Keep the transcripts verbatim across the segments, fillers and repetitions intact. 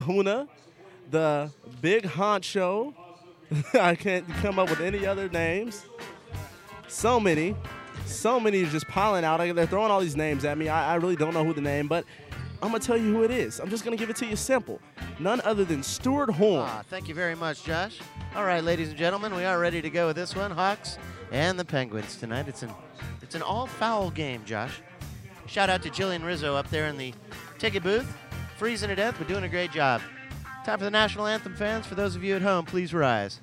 Kahuna, the Big Honcho. I can't come up with any other names. So many. So many just piling out. They're throwing all these names at me. I, I really don't know who the name, but I'm going to tell you who it is. I'm just going to give it to you simple. None other than Stuart Horn. Ah, thank you very much, Josh. All right, ladies and gentlemen, we are ready to go with this one. Hawks and the Penguins tonight. It's an it's an all-foul game, Josh. Shout out to Jillian Rizzo up there in the ticket booth, freezing to death, but doing a great job. Time for the national anthem, fans. For those of you at home, please rise.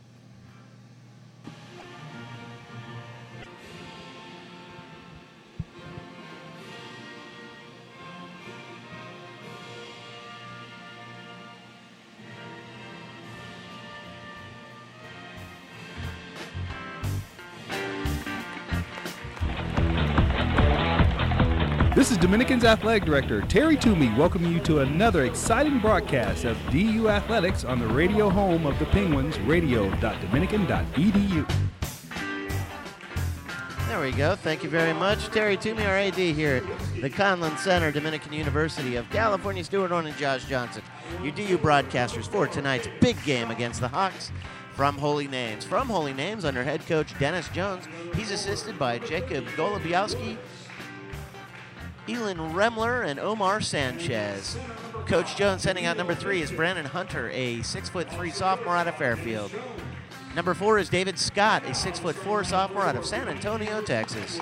This is Dominican's Athletic Director Terry Toomey welcoming you to another exciting broadcast of D U Athletics on the radio home of the Penguins, radio dot dominican dot e d u. There we go. Thank you very much. Terry Toomey, our A D here at the Conlin Center, Dominican University of California. Stuart Horn and Josh Johnson, your D U broadcasters for tonight's big game against the Hawks from Holy Names. From Holy Names under head coach Dennis Jones. He's assisted by Jacob Golubiowski, Elin Remler, and Omar Sanchez. Coach Jones sending out number three is Brandon Hunter, a six foot three sophomore out of Fairfield. Number four is David Scott, a six foot four sophomore out of San Antonio, Texas.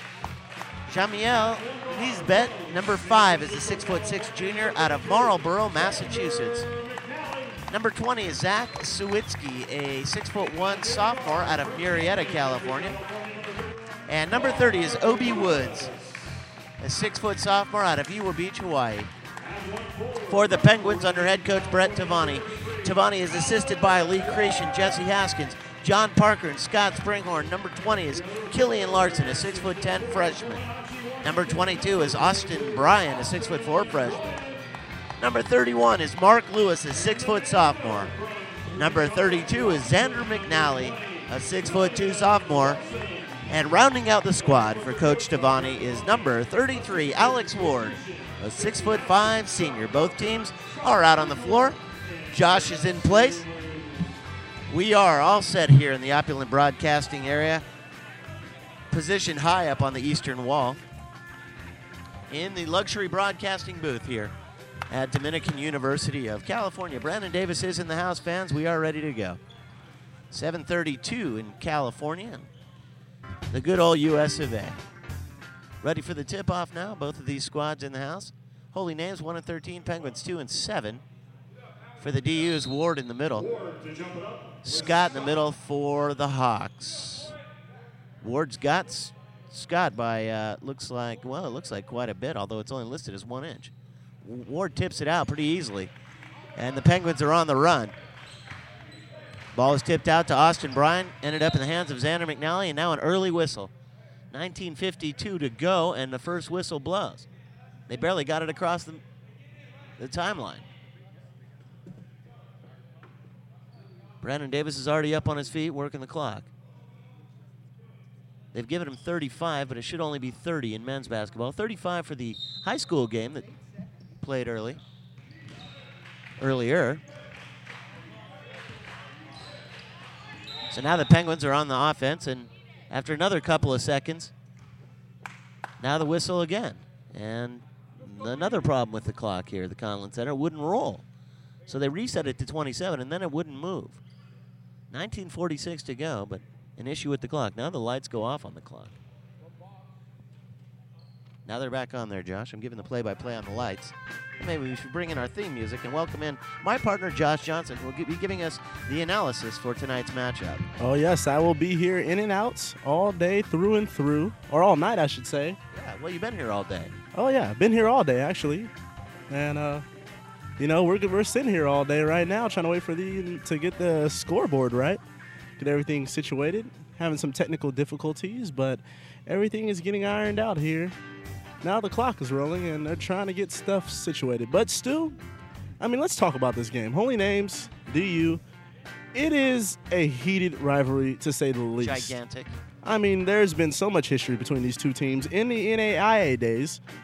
Jamiel Lisbeth, number five, is a six foot six junior out of Marlborough, Massachusetts. Number twenty is Zach Sawitsky, a six foot one sophomore out of Murrieta, California. And number thirty is Obi Woods, a six-foot sophomore out of Ewa Beach, Hawaii. For the Penguins, under head coach Brett Tavani. Tavani is assisted by Lee Creation, Jesse Haskins, John Parker, and Scott Springhorn. Number twenty is Killian Larson, a six foot ten freshman. Number twenty-two is Austin Bryan, a six foot four freshman. Number thirty-one is Mark Lewis, a six foot sophomore. Number thirty-two is Xander McNally, a six foot two sophomore. And rounding out the squad for Coach Tavani is number thirty-three, Alex Ward, a six foot five senior. Both teams are out on the floor. Josh is in place. We are all set here in the opulent broadcasting area, positioned high up on the eastern wall in the luxury broadcasting booth here at Dominican University of California. Brandon Davis is in the house, fans. We are ready to go. seven thirty-two in California. The good old U S of A. Ready for the tip-off now. Both of these squads in the house. Holy Names, one and thirteen. Penguins, two and seven. For the D Us, Ward in the middle. Scott in the middle for the Hawks. Ward's got S- Scott by, uh, looks like, well, it looks like quite a bit, although it's only listed as one inch. Ward tips it out pretty easily. And the Penguins are on the run. Ball is tipped out to Austin Bryan, ended up in the hands of Xander McNally, and now an early whistle. nineteen fifty-two to go, and the first whistle blows. They barely got it across the, the timeline. Brandon Davis is already up on his feet, working the clock. They've given him thirty-five, but it should only be thirty in men's basketball. thirty-five for the high school game that played early, earlier. So now the Penguins are on the offense, and after another couple of seconds, now the whistle again. And another problem with the clock here at the Conlin Center, it wouldn't roll. So they reset it to twenty-seven, and then it wouldn't move. nineteen forty-six to go, but an issue with the clock. Now the lights go off on the clock. Now they're back on there, Josh. I'm giving the play-by-play on the lights. Maybe we should bring in our theme music and welcome in my partner, Josh Johnson, who will be giving us the analysis for tonight's matchup. Oh, yes, I will be here in and out all day, through and through, or all night, I should say. Yeah, well, you've been here all day. Oh, yeah, been here all day, actually. And, uh, you know, we're we're sitting here all day right now trying to wait for the to get the scoreboard right, get everything situated. Having some technical difficulties, but everything is getting ironed out here. Now the clock is rolling, and they're trying to get stuff situated. But still, I mean, let's talk about this game. Holy Names, D U. It is a heated rivalry, to say the least. Gigantic. I mean, there's been so much history between these two teams in the N A I A days.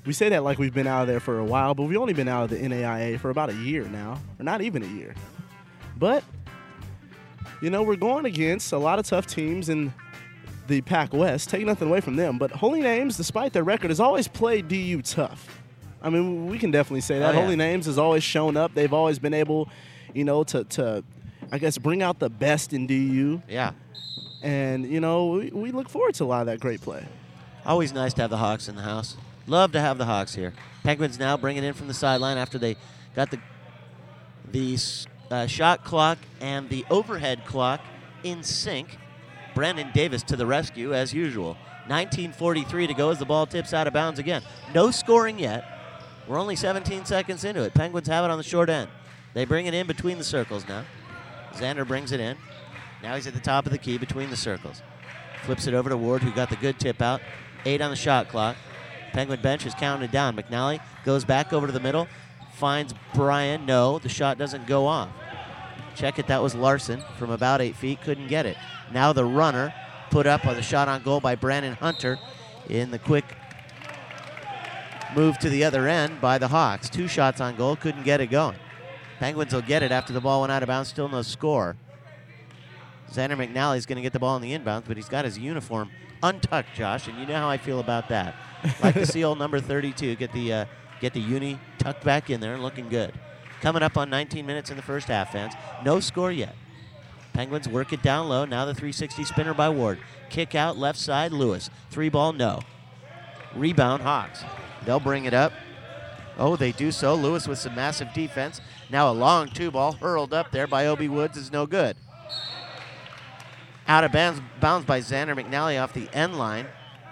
we say that like we've been out of there for a while, but we've only been out of the N A I A for about a year now, or not even a year. But, you know, we're going against a lot of tough teams in the Pac West. Take nothing away from them, but Holy Names, despite their record, has always played D U tough. I mean, we can definitely say that. Oh, yeah. Holy Names has always shown up. They've always been able, you know, to, to I guess, bring out the best in D U. Yeah. And, you know, we, we look forward to a lot of that great play. Always nice to have the Hawks in the house. Love to have the Hawks here. Penguins now bringing in from the sideline after they got the the uh, shot clock and the overhead clock in sync. Brandon Davis to the rescue as usual. nineteen forty-three to go as the ball tips out of bounds again. No scoring yet. We're only seventeen seconds into it. Penguins have it on the short end. They bring it in between the circles now. Xander brings it in. Now he's at the top of the key between the circles. Flips it over to Ward, who got the good tip out. Eight on the shot clock. Penguin bench is counted down. McNally goes back over to the middle. Finds Brian. No, the shot doesn't go off. Check it. That was Larson from about eight feet. Couldn't get it. Now the runner put up on the shot on goal by Brandon Hunter in the quick move to the other end by the Hawks. Two shots on goal. Couldn't get it going. Penguins will get it after the ball went out of bounds. Still no score. Xander McNally's going to get the ball in the inbounds, but he's got his uniform untucked, Josh, and you know how I feel about that. Like to see old number thirty-two get the uh, get the uni tucked back in there and looking good. Coming up on nineteen minutes in the first half, fans. No score yet. Penguins work it down low. Now the three sixty spinner by Ward. Kick out left side, Lewis. Three ball, no. Rebound, Hawks. They'll bring it up. Oh, they do so. Lewis with some massive defense. Now a long two ball hurled up there by Obi Woods is no good. Out of bounds, bounds by Xander McNally off the end line.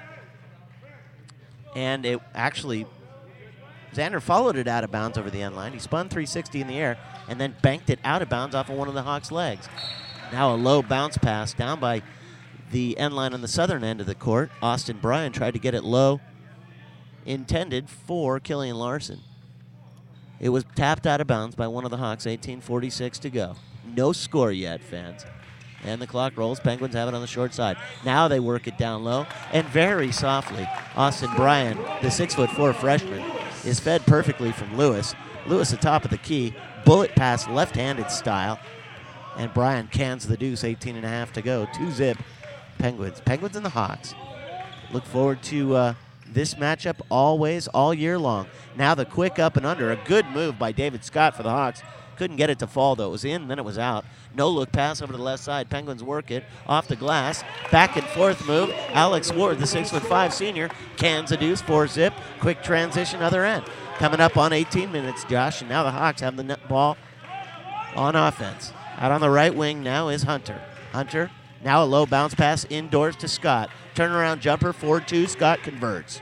And it actually, Xander followed it out of bounds over the end line. He spun three sixty in the air and then banked it out of bounds off of one of the Hawks' legs. Now a low bounce pass down by the end line on the southern end of the court. Austin Bryan tried to get it low, intended for Killian Larson. It was tapped out of bounds by one of the Hawks, eighteen forty-six to go. No score yet, fans. And the clock rolls. Penguins have it on the short side. Now they work it down low. And very softly, Austin Bryan, the six foot four freshman, is fed perfectly from Lewis. Lewis atop of the key. Bullet pass left-handed style. And Bryan cans the deuce, eighteen and a half to go. Two zip. Penguins. Penguins and the Hawks. Look forward to uh, this matchup always, all year long. Now the quick up and under. A good move by David Scott for the Hawks. Couldn't get it to fall, though. It was in, then it was out. No-look pass over to the left side. Penguins work it off the glass. Back and forth move. Alex Ward, the six foot five senior, cans a deuce, four zip. Quick transition, other end. Coming up on eighteen minutes, Josh, and now the Hawks have the net ball on offense. Out on the right wing now is Hunter. Hunter, now a low bounce pass indoors to Scott. Turnaround jumper, four two. Scott converts.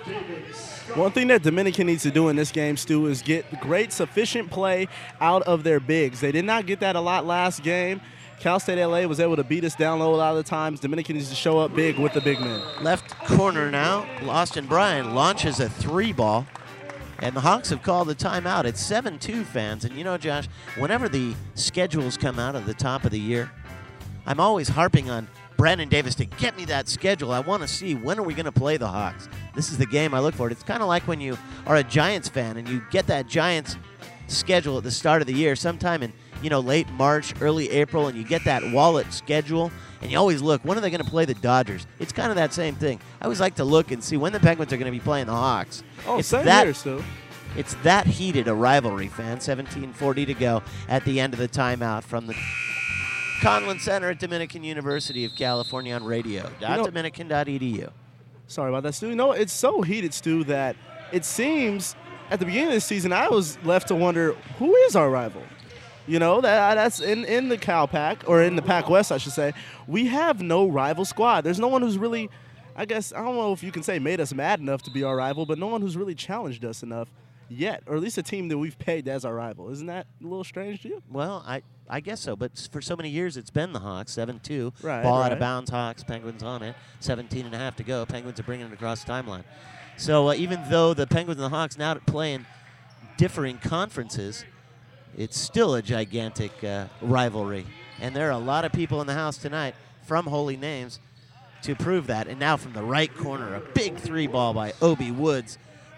One thing that Dominican needs to do in this game, Stu, is get great, sufficient play out of their bigs. They did not get that a lot last game. Cal State L A was able to beat us down low a lot of the times. Dominican needs to show up big with the big men. Left corner now. Austin Bryan launches a three ball. And the Hawks have called the timeout. It's seven two, fans. And you know, Josh, whenever the schedules come out at the top of the year, I'm always harping on Brandon Davis to get me that schedule. I want to see when are we going to play the Hawks. This is the game I look for. It's kind of like when you are a Giants fan and you get that Giants schedule at the start of the year, sometime in you know late March, early April, and you get that wallet schedule, and you always look, when are they going to play the Dodgers? It's kind of that same thing. I always like to look and see when the Penguins are going to be playing the Hawks. Oh, it's same that, here, Stu. It's that heated a rivalry, fan. seventeen forty to go at the end of the timeout from the Conlin Center at Dominican University of California on radio. You know, Dominican dot E D U. Sorry about that, Stu. You know, it's so heated, Stu, that it seems at the beginning of the season I was left to wonder, who is our rival? You know, that that's in, in the Cal Pac, or in the Pac West, I should say. We have no rival squad. There's no one who's really, I guess, I don't know if you can say made us mad enough to be our rival, but no one who's really challenged us enough yet, or at least a team that we've pegged as our rival. Isn't that a little strange to you? Well, I, I guess so, but for so many years it's been the Hawks, seven two. Right, Ball right. out of bounds, Hawks, Penguins on it, seventeen and a half to go. Penguins are bringing it across the timeline. So uh, even though the Penguins and the Hawks now play in differing conferences, it's still a gigantic uh, rivalry. And there are a lot of people in the house tonight from Holy Names to prove that. And now from the right corner, a big three ball by Obi Woods,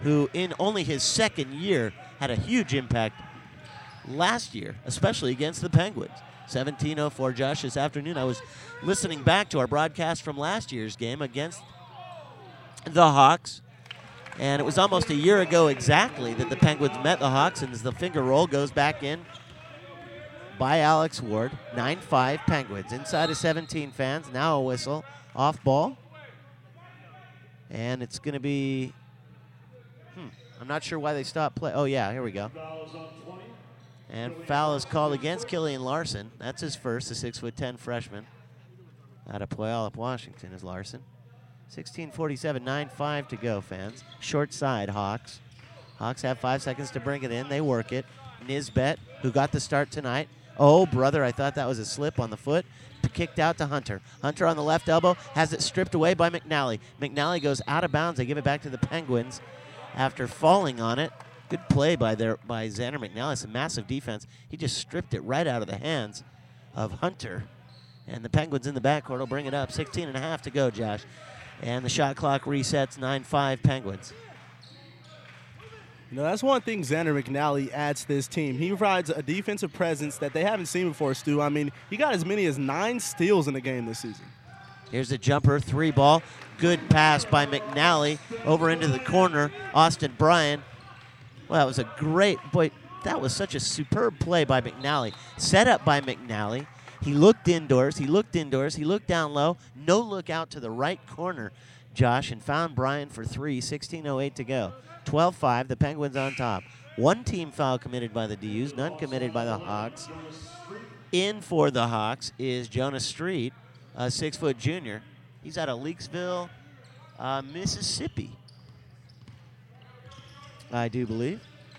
who in only his second year had a huge impact last year, especially against the Penguins. seventeen oh four, Josh, this afternoon I was listening back to our broadcast from last year's game against the Hawks, and it was almost a year ago exactly that the Penguins met the Hawks, and as the finger roll goes back in by Alex Ward, nine five Penguins. Inside of seventeen fans, now a whistle, off ball. And it's going to be, hmm, I'm not sure why they stopped play. Oh, yeah, here we go. And foul is called against Killian Larson. That's his first, the six foot ten freshman. Out of Puyallup, Washington is Larson. sixteen forty-seven, nine five to go, fans. Short side, Hawks. Hawks have five seconds to bring it in. They work it. Nisbet, who got the start tonight. Oh, brother, I thought that was a slip on the foot. Kicked out to Hunter. Hunter on the left elbow has it stripped away by McNally. McNally goes out of bounds. They give it back to the Penguins after falling on it. Good play by their by Xander McNally. It's a massive defense. He just stripped it right out of the hands of Hunter. And the Penguins in the backcourt will bring it up. sixteen and a half to go, Josh. And the shot clock resets, nine five Penguins. You know, that's one thing Xander McNally adds to this team. He provides a defensive presence that they haven't seen before, Stu. I mean, he got as many as nine steals in the game this season. Here's a jumper, three ball. Good pass by McNally over into the corner. Austin Bryan. Well, that was a great, boy, that was such a superb play by McNally. Set up by McNally. He looked indoors. He looked indoors. He looked down low. No look out to the right corner, Josh, and found Bryan for three. sixteen oh eight to go. twelve five, the Penguins on top. One team foul committed by the D Us, none committed by the Hawks. In for the Hawks is Jonas Street, a six-foot junior. He's out of Leakesville, uh, Mississippi, I do believe.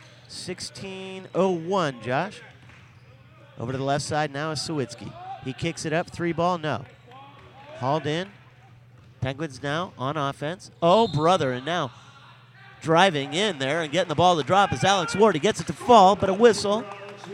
sixteen oh one, Josh. Over to the left side now is Sawicki. He kicks it up, three ball, no. Hauled in. Penguins now on offense. Oh, brother, and now driving in there and getting the ball to drop is Alex Ward. He gets it to fall, but a whistle.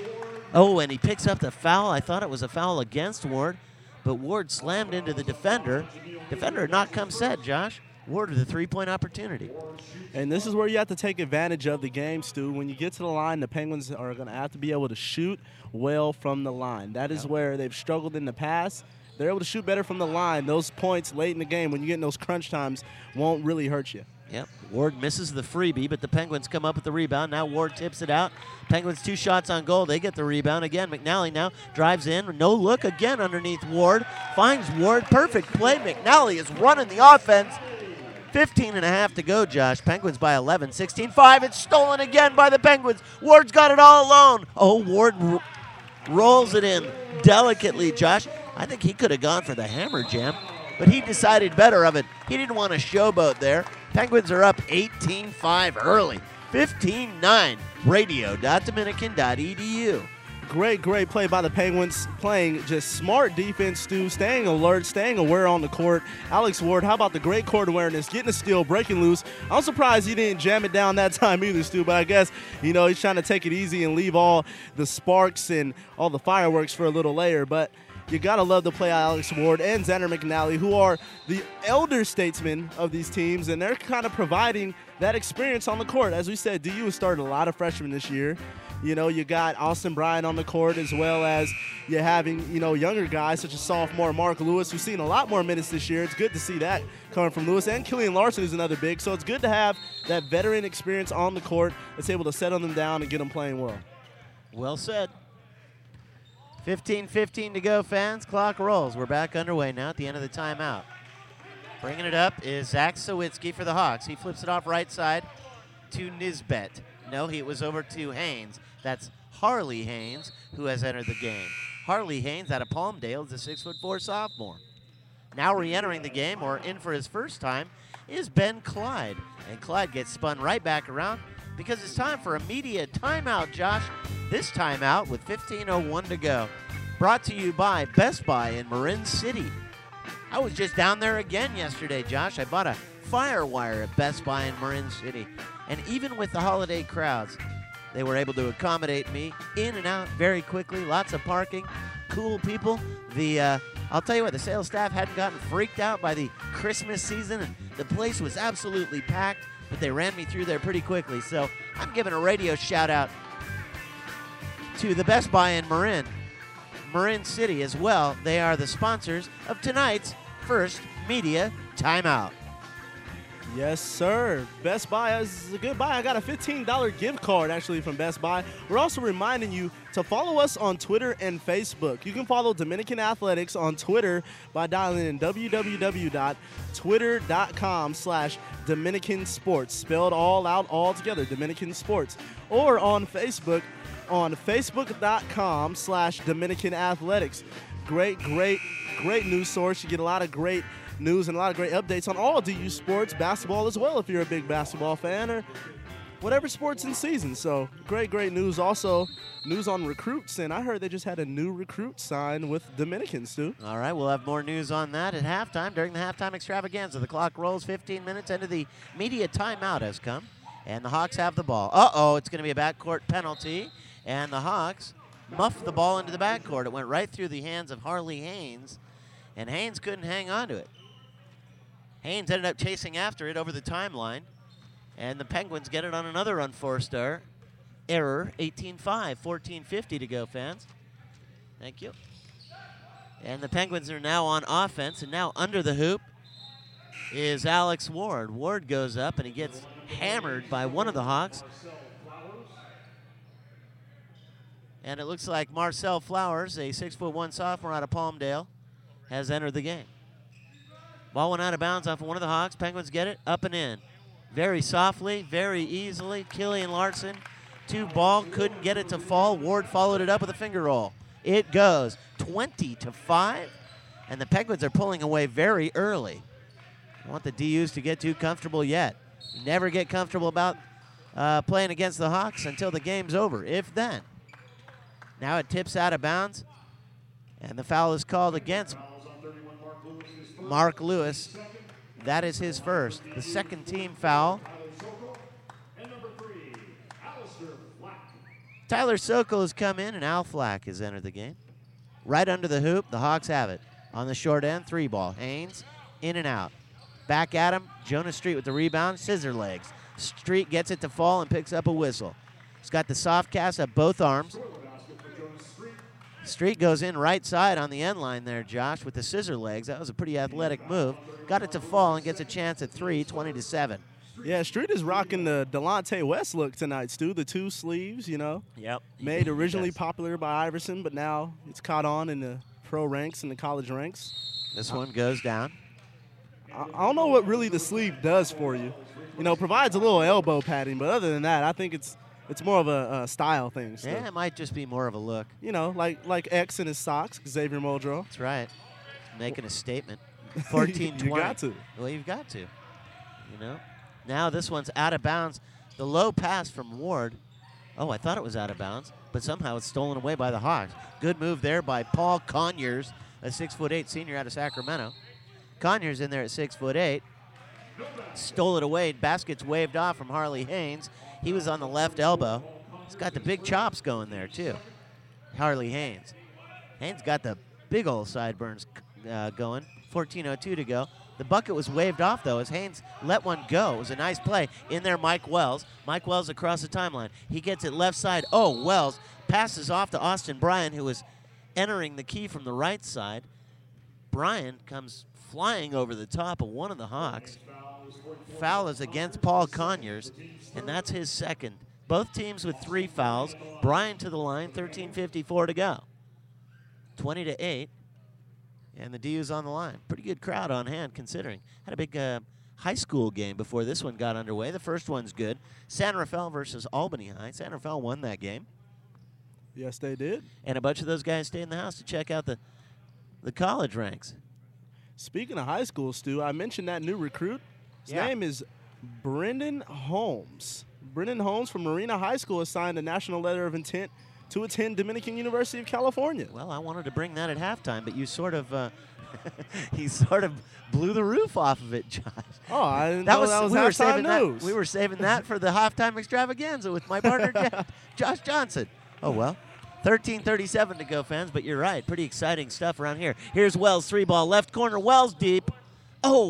Oh, and he picks up the foul. I thought it was a foul against Ward, but Ward slammed into the defender. Defender had not come set, Josh. Ward with a three-point opportunity. And this is where you have to take advantage of the game, Stu. When you get to the line, the Penguins are going to have to be able to shoot well from the line. That is where they've struggled in the past. They're able to shoot better from the line. Those points late in the game, when you get in those crunch times, won't really hurt you. Yep. Ward misses the freebie, but the Penguins come up with the rebound. Now Ward tips it out. Penguins two shots on goal. They get the rebound again. McNally now drives in. No look again underneath Ward. Finds Ward. Perfect play. McNally is running the offense. fifteen and a half to go, Josh. Penguins by eleven. sixteen five. It's stolen again by the Penguins. Ward's got it all alone. Oh, Ward r- rolls it in delicately, Josh. I think he could have gone for the hammer jam, but he decided better of it. He didn't want to showboat there. Penguins are up eighteen five early. fifteen nine. radio dot dominican dot e d u. Great, great play by the Penguins, playing just smart defense, Stu, staying alert, staying aware on the court. Alex Ward, how about the great court awareness, getting a steal, breaking loose. I'm surprised he didn't jam it down that time either, Stu, but I guess, you know, he's trying to take it easy and leave all the sparks and all the fireworks for a little later. But you got to love the play of Alex Ward and Xander McNally, who are the elder statesmen of these teams, and they're kind of providing that experience on the court. As we said, D U has started a lot of freshmen this year. You know, you got Austin Bryan on the court, as well as you're having, you know, younger guys such as sophomore Mark Lewis, who's seen a lot more minutes this year. It's good to see that coming from Lewis. And Killian Larson is another big. So it's good to have that veteran experience on the court that's able to settle them down and get them playing well. Well said. fifteen fifteen to go, fans. Clock rolls. We're back underway now at the end of the timeout. Bringing it up is Zach Sawicki for the Hawks. He flips it off right side to Nisbet. No, he was over to Haynes. That's Harley Haynes, who has entered the game. Harley Haynes out of Palmdale is a six foot four sophomore. Now re-entering the game, or in for his first time, is Ben Clyde. And Clyde gets spun right back around because it's time for a media timeout, Josh. This timeout with fifteen oh one to go. Brought to you by Best Buy in Marin City. I was just down there again yesterday, Josh. I bought a Firewire at Best Buy in Marin City. And even with the holiday crowds, they were able to accommodate me in and out very quickly. Lots of parking, cool people. The uh, I'll tell you what, the sales staff hadn't gotten freaked out by the Christmas season, and the place was absolutely packed. but they ran me through there pretty quickly. So I'm giving a radio shout-out to the Best Buy in Marin, Marin City as well. They are the sponsors of tonight's first media timeout. Yes, sir. Best Buy is a good buy. I got a fifteen dollars gift card, actually, from Best Buy. We're also reminding you to follow us on Twitter and Facebook. You can follow Dominican Athletics on Twitter by dialing in www.twitter.com slash Dominican Sports, spelled all out all together, Dominican Sports. Or on Facebook on facebook.com slash Dominican Athletics. Great, great, great news source. You get a lot of great news and a lot of great updates on all D U sports, basketball as well if you're a big basketball fan, or whatever sports in season. So great, great news. Also, news on recruits, and I heard they just had a new recruit sign with Dominicans, too. All right, we'll have more news on that at halftime during the halftime extravaganza. The clock rolls fifteen minutes into the media timeout has come, and the Hawks have the ball. Uh-oh, it's going to be a backcourt penalty, and the Hawks muffed the ball into the backcourt. It went right through the hands of Harley Haynes, and Haynes couldn't hang on to it. Haynes ended up chasing after it over the timeline, and the Penguins get it on another unforced error. Error, eighteen five, fourteen fifty to go, fans. Thank you. And the Penguins are now on offense, and now under the hoop is Alex Ward. Ward goes up, and he gets hammered by one of the Hawks. And it looks like Marcel Flowers, a six foot one sophomore out of Palmdale, has entered the game. Ball went out of bounds off of one of the Hawks. Penguins get it up and in. Very softly, very easily. Killian Larson, two ball, couldn't get it to fall. Ward followed it up with a finger roll. It goes twenty to five, and the Penguins are pulling away very early. I want the D Us to get too comfortable yet. You never get comfortable about uh, playing against the Hawks until the game's over, if then. Now it tips out of bounds, and the foul is called against Mark Lewis. That is his first. The second team foul. Tyler Sokol has come in, and Al Flack has entered the game. Right under the hoop, the Hawks have it. On the short end, three ball. Haynes, in and out. Back at him, Jonas Street with the rebound, scissor legs. Street gets it to fall and picks up a whistle. He's got the soft cast of both arms. Street goes in right side on the end line there, Josh, with the scissor legs. That was a pretty athletic move. Got it to fall and gets a chance at three, twenty to seven. Yeah, Street is rocking the Delonte West look tonight, Stu. The two sleeves, you know. Yep. Made originally popular by Iverson, but now it's caught on in the pro ranks and the college ranks. This one goes down. I, I don't know what really the sleeve does for you. You know, provides a little elbow padding, but other than that, I think it's it's more of a, a style thing. Stu. Yeah, it might just be more of a look. You know, like like X in his socks, Xavier Muldrow. That's right. Making a statement. fourteen twenty. You got to. Well, you've got to. You know? Now this one's out of bounds. The low pass from Ward. Oh, I thought it was out of bounds, but somehow it's stolen away by the Hawks. Good move there by Paul Conyers, a six foot eight senior out of Sacramento. Conyers in there at six foot eight. Stole it away. Basket's waved off from Harley Haynes. He was on the left elbow. He's got the big chops going there, too. Harley Haynes. Haynes got the big old sideburns uh, going. fourteen oh two to go. The bucket was waved off, though, as Haynes let one go. It was a nice play. In there, Mike Wells. Mike Wells across the timeline. He gets it left side. Oh, Wells passes off to Austin Bryan, who was entering the key from the right side. Bryan comes flying over the top of one of the Hawks. Foul is against Paul Conyers, and that's his second. Both teams with three fouls. Bryan to the line, thirteen fifty-four to go. twenty to eight. And the D U's on the line. Pretty good crowd on hand, considering. Had a big uh, high school game before this one got underway. The first one's good. San Rafael versus Albany High. San Rafael won that game. Yes, they did. And a bunch of those guys stayed in the house to check out the, the college ranks. Speaking of high school, Stu, I mentioned that new recruit. His Yeah. name is Brendan Holmes. Brendan Holmes from Marina High School has signed a national letter of intent to attend Dominican University of California. Well, I wanted to bring that at halftime, but you sort of, uh, he sort of blew the roof off of it, Josh. Oh, I didn't That know was, that was we were halftime saving news. that. We were saving that for the halftime extravaganza with my partner Ja- Josh Johnson. Oh well, thirteen thirty-seven to go, fans. But you're right, pretty exciting stuff around here. Here's Wells, three ball left corner. Wells deep. Oh, and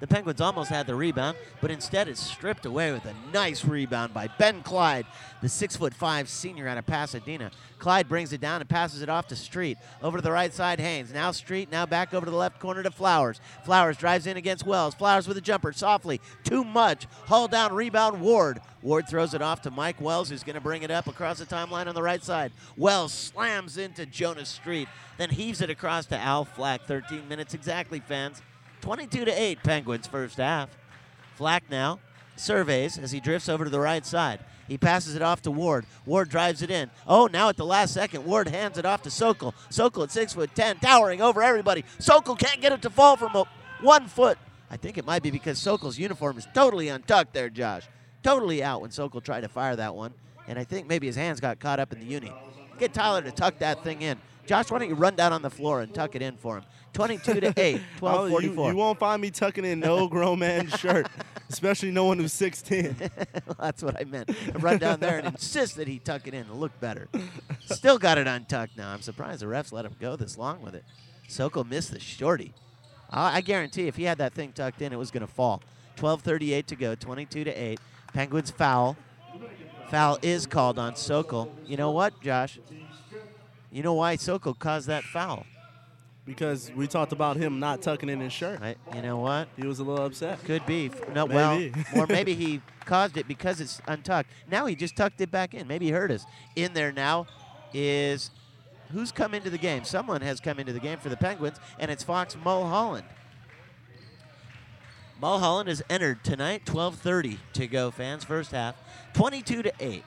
The Penguins almost had the rebound, but instead it's stripped away with a nice rebound by Ben Clyde, the six foot five senior out of Pasadena. Clyde brings it down and passes it off to Street. Over to the right side, Haynes. Now Street, now back over to the left corner to Flowers. Flowers drives in against Wells. Flowers with a jumper, softly, too much. Haul down, rebound, Ward. Ward throws it off to Mike Wells, who's going to bring it up across the timeline on the right side. Wells slams into Jonas Street, then heaves it across to Al Flack. thirteen minutes exactly, fans. twenty-two to eight, Penguins first half. Flack now surveys as he drifts over to the right side. He passes it off to Ward. Ward drives it in. Oh, now at the last second, Ward hands it off to Sokol. Sokol at six foot ten, towering over everybody. Sokol can't get it to fall from a one foot. I think it might be because Sokol's uniform is totally untucked there, Josh. Totally out when Sokol tried to fire that one. And I think maybe his hands got caught up in the uni. Get Tyler to tuck that thing in. Josh, why don't you run down on the floor and tuck it in for him? twenty-two to eight, twelve forty-four. Oh, you, you won't find me tucking in no grown man shirt, especially no one who's six ten. Well, that's what I meant. Run down there and insist that he tuck it in to look better. Still got it untucked now. I'm surprised the refs let him go this long with it. Sokol missed the shorty. I, I guarantee if he had that thing tucked in, it was going to fall. twelve thirty-eight to go, twenty-two to eight. Penguins foul. Foul is called on Sokol. You know what, Josh? You know why Sokol caused that foul? Because we talked about him not tucking in his shirt. Right. You know what? He was a little upset. Could be. No, Maybe. well, or maybe he caused it because it's untucked. Now he just tucked it back in. Maybe he hurt us. In there now is who's come into the game? Someone has come into the game for the Penguins, and it's Fox Mulholland. Mulholland has entered tonight. twelve thirty to go, fans. First half, twenty-two to eight.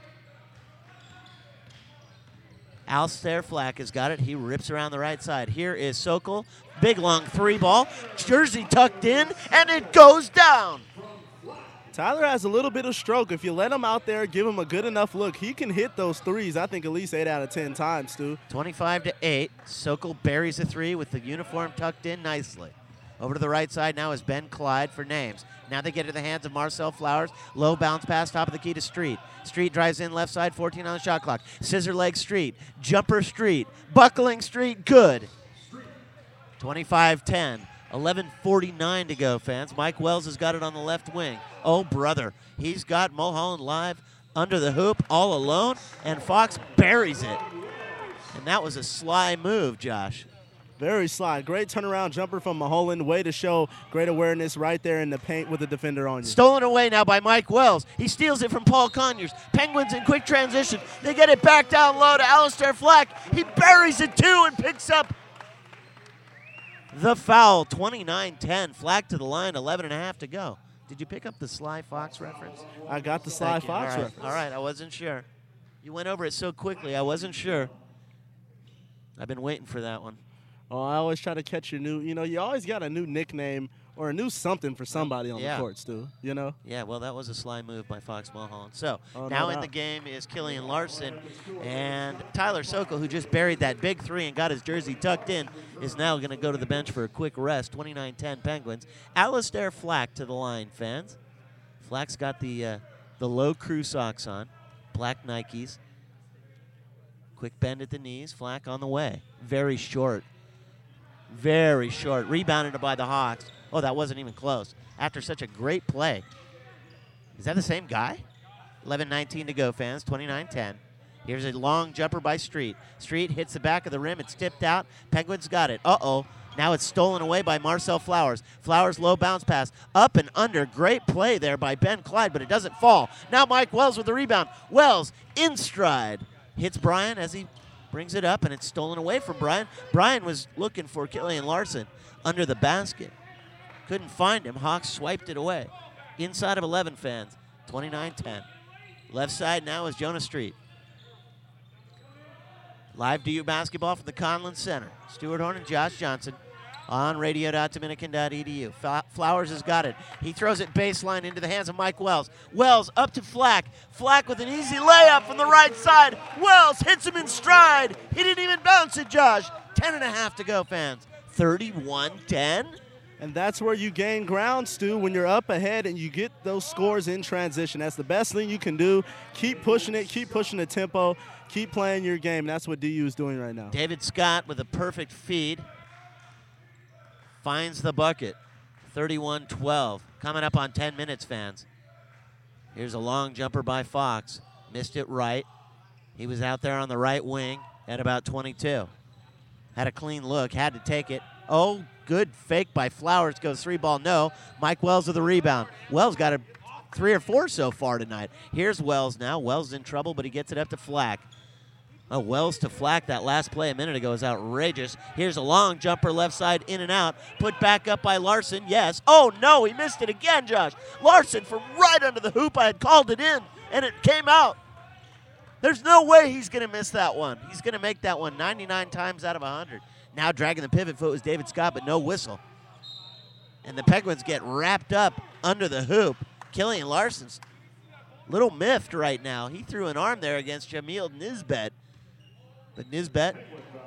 Alistair Flack has got it. He rips around the right side. Here is Sokol. Big long three ball. Jersey tucked in, and it goes down. Tyler has a little bit of stroke. If you let him out there, give him a good enough look, he can hit those threes, I think, at least eight out of ten times, Stu. twenty-five to eight. Sokol buries a three with the uniform tucked in nicely. Over to the right side now is Ben Clyde for names. Now they get to the hands of Marcel Flowers. Low bounce pass, top of the key to Street. Street drives in left side, fourteen on the shot clock. Scissor leg Street. Jumper Street. Buckling Street, good. twenty-five ten. eleven forty-nine to go, fans. Mike Wells has got it on the left wing. Oh, brother. He's got Mulholland live under the hoop all alone, and Fox buries it. And that was a sly move, Josh. Very sly. Great turnaround jumper from Mulholland. Way to show great awareness right there in the paint with the defender on you. Stolen away now by Mike Wells. He steals it from Paul Conyers. Penguins in quick transition. They get it back down low to Alistair Flack. He buries it too and picks up the foul. twenty-nine ten. Flack to the line. eleven and a half to go. Did you pick up the Sly Fox reference? I got the Sly Thank you. Fox All right. reference. All right, I wasn't sure. You went over it so quickly, I wasn't sure. I've been waiting for that one. Oh, I always try to catch your new, you know, you always got a new nickname or a new something for somebody on Yeah. the court, Stu, you know? Yeah, well, that was a sly move by Fox Mulholland. So Oh, no now in doubt. the game is Killian Larson, and Tyler Sokol, who just buried that big three and got his jersey tucked in, is now going to go to the bench for a quick rest. twenty-nine ten Penguins. Alistair Flack to the line, fans. Flack's got the uh, the low crew socks on, black Nikes. Quick bend at the knees. Flack on the way. Very short. Very short. Rebounded by the Hawks. Oh, that wasn't even close. After such a great play. Is that the same guy? eleven nineteen to go, fans. twenty-nine ten. Here's a long jumper by Street. Street hits the back of the rim. It's tipped out. Penguins got it. Uh-oh. Now it's stolen away by Marcel Flowers. Flowers low bounce pass. Up and under. Great play there by Ben Clyde, but it doesn't fall. Now Mike Wells with the rebound. Wells in stride. Hits Brian as he brings it up, and it's stolen away from Brian. Brian was looking for Killian Larson under the basket. Couldn't find him. Hawks swiped it away. Inside of eleven, fans. twenty-nine ten. Left side now is Jonas Street. Live D U basketball from the Conlon Center. Stuart Horn and Josh Johnson on radio dot dominican dot e d u. Flowers has got it. He throws it baseline into the hands of Mike Wells. Wells up to Flack. Flack with an easy layup from the right side. Wells hits him in stride. He didn't even bounce it, Josh. Ten and a half to go, fans. thirty-one ten. And that's where you gain ground, Stu, when you're up ahead and you get those scores in transition. That's the best thing you can do. Keep pushing it. Keep pushing the tempo. Keep playing your game. That's what D U is doing right now. David Scott with a perfect feed. Finds the bucket. thirty-one twelve. Coming up on ten minutes, fans. Here's a long jumper by Fox. Missed it right. He was out there on the right wing at about twenty-two. Had a clean look, had to take it. Oh, good fake by Flowers. Goes three ball, no. Mike Wells with the rebound. Wells got a three or four so far tonight. Here's Wells now. Wells in trouble, but he gets it up to Flack. Oh, Wells to Flack. That last play a minute ago is outrageous. Here's a long jumper left side, in and out. Put back up by Larson, yes. Oh, no, he missed it again, Josh. Larson from right under the hoop. I had called it in, and it came out. There's no way he's going to miss that one. He's going to make that one ninety-nine times out of one hundred. Now dragging the pivot foot was David Scott, but no whistle. And the Penguins get wrapped up under the hoop. Killian Larson's a little miffed right now. He threw an arm there against Jamil Nisbet. But Nisbet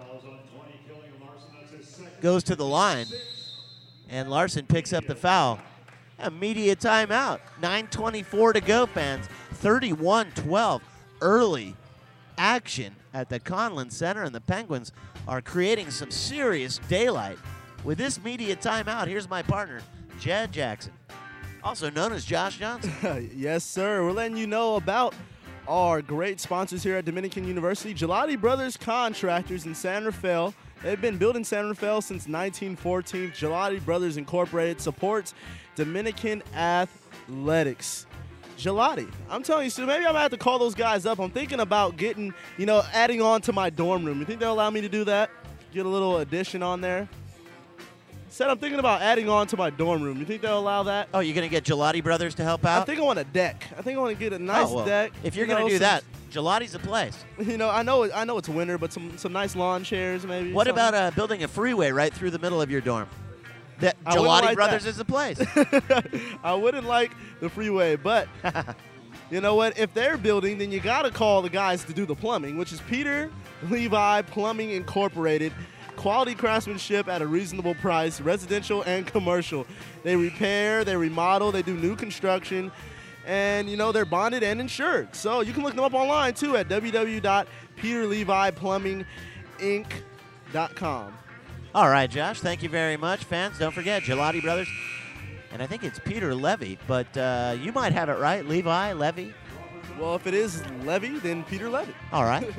goes to the line. And Larson picks up the foul. Immediate timeout. nine twenty-four to go, fans. thirty-one twelve. Early action at the Conlon Center, and the Penguins are creating some serious daylight. With this media timeout, here's my partner, Jed Jackson, also known as Josh Johnson. Yes, sir. We're letting you know about our great sponsors here at Dominican University, Gelati Brothers Contractors in San Rafael. They've been building San Rafael since nineteen fourteen. Gelati Brothers Incorporated supports Dominican athletics. Gelati. I'm telling you, Stu, maybe I'm going to have to call those guys up. I'm thinking about getting, you know, adding on to my dorm room. You think they'll allow me to do that? Get a little addition on there? Said I'm thinking about adding on to my dorm room. You think they'll allow that? Oh, you're going to get Gelati Brothers to help out? I think I want a deck. I think I want to get a nice oh, well, deck. If you're you going to know, do some, that, Gelati's the place. You know, I know it, I know it's winter, but some, some nice lawn chairs maybe. What something. about uh, building a freeway right through the middle of your dorm? The I wouldn't Gelati like Brothers that. is the place. I wouldn't like the freeway, but you know what? If they're building, then you got to call the guys to do the plumbing, which is Peter Levi Plumbing Incorporated. Quality craftsmanship at a reasonable price, residential and commercial. They repair, they remodel, they do new construction, and, you know, they're bonded and insured. So you can look them up online, too, at w w w dot peter levi plumbing inc dot com. All right, Josh, thank you very much. Fans, don't forget, Gelati Brothers. And I think it's Peter Levy, but uh, you might have it right. Levi, Levy. Well, if it is Levy, then Peter Levy. All right.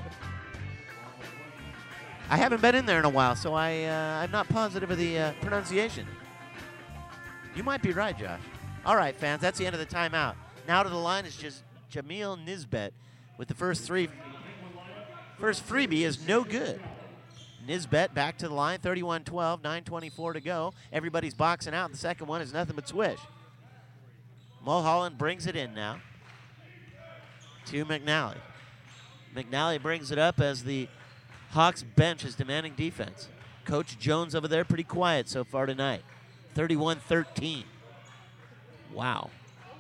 I haven't been in there in a while, so I, uh, I'm not positive of the uh, pronunciation. You might be right, Josh. All right, fans, that's the end of the timeout. Now to the line is just Jamil Nisbet with the first three. First freebie is no good. Nisbet back to the line, thirty-one twelve, nine twenty-four to go. Everybody's boxing out. The second one is nothing but swish. Mulholland brings it in now to McNally. McNally brings it up as the Hawks bench is demanding defense. Coach Jones over there pretty quiet so far tonight. thirty-one thirteen. Wow.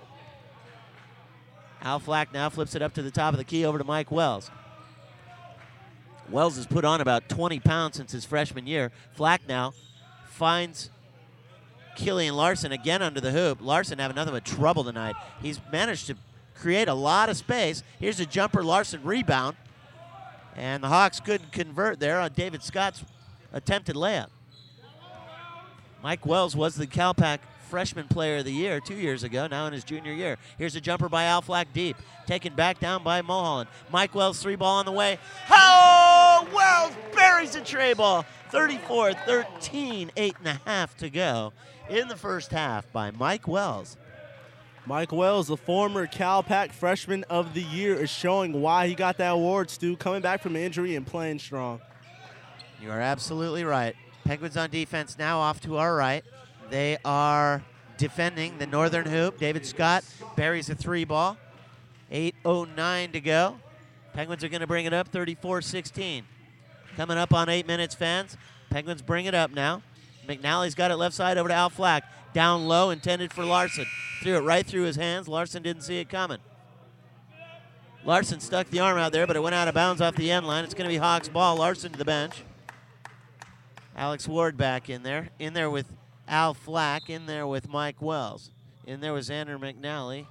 Al Flack now flips it up to the top of the key over to Mike Wells. Wells has put on about twenty pounds since his freshman year. Flack now finds Killian Larson again under the hoop. Larson having nothing but trouble tonight. He's managed to create a lot of space. Here's a jumper, Larson rebound. And the Hawks couldn't convert there on David Scott's attempted layup. Mike Wells was the CalPAC Freshman Player of the Year two years ago, now in his junior year. Here's a jumper by Al Flack deep, taken back down by Mulholland. Mike Wells, three ball on the way. Oh, Wells buries a tray ball. thirty-four thirteen, eight and a half to go in the first half by Mike Wells. Mike Wells, the former CalPAC Freshman of the Year, is showing why he got that award, Stu, coming back from injury and playing strong. You are absolutely right. Penguins on defense now off to our right. They are defending the northern hoop. David Scott buries a three ball. eight oh nine to go. Penguins are going to bring it up thirty-four sixteen. Coming up on eight minutes, fans. Penguins bring it up now. McNally's got it left side over to Al Flack. Down low, intended for Larson. Threw it right through his hands. Larson didn't see it coming. Larson stuck the arm out there, but it went out of bounds off the end line. It's going to be Hawks ball. Larson to the bench. Alex Ward back in there. In there with Al Flack. In there with Mike Wells. In there was Xander McNally.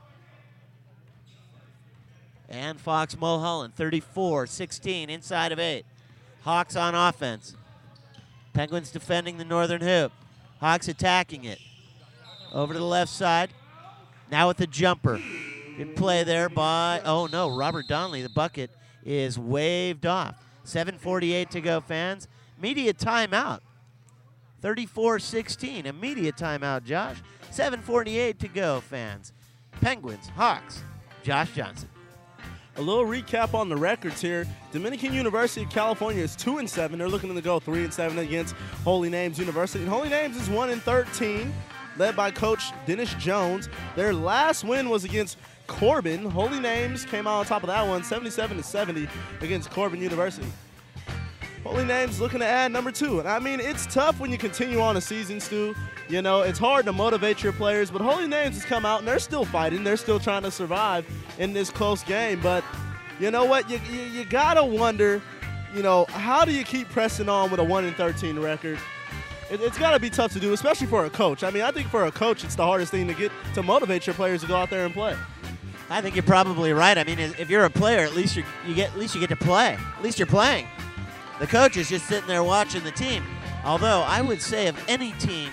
And Fox Mulholland. thirty-four sixteen inside of eight. Hawks on offense. Penguins defending the northern hoop. Hawks attacking it. Over to the left side. Now with the jumper. Good play there by, oh no, Robert Donnelly. The bucket is waved off. seven forty-eight to go, fans. Media timeout. thirty-four sixteen. Immediate timeout, Josh. seven forty-eight to go, fans. Penguins, Hawks, Josh Johnson. A little recap on the records here. Dominican University of California is two and seven. They're looking to go three and seven against Holy Names University. And Holy Names is one and thirteen, led by Coach Dennis Jones. Their last win was against Corbin. Holy Names came out on top of that one, seventy-seven to seventy against Corbin University. Holy Names looking to add number two. And I mean, it's tough when you continue on a season, Stu. You know, it's hard to motivate your players, but Holy Names has come out and they're still fighting. They're still trying to survive in this close game. But you know what? You, you, you got to wonder, you know, how do you keep pressing on with a one and thirteen record? It, it's got to be tough to do, especially for a coach. I mean, I think for a coach, it's the hardest thing to get to motivate your players to go out there and play. I think you're probably right. I mean, if you're a player, at least you you get at least you get to play. At least you're playing. The coach is just sitting there watching the team. Although I would say of any team,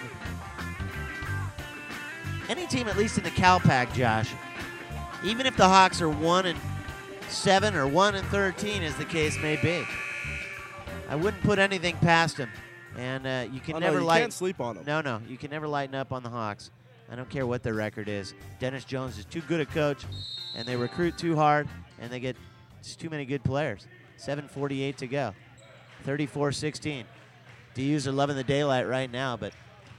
any team at least in the CalPAC, Josh, even if the Hawks are one and seven or one and thirteen, as the case may be, I wouldn't put anything past them. And uh, you can oh, never no, you lighten. can't sleep on them. No, no, you can never lighten up on the Hawks. I don't care what their record is. Dennis Jones is too good a coach, and they recruit too hard, and they get just too many good players. seven forty-eight to go. thirty-four sixteen. D Us are loving the daylight right now, but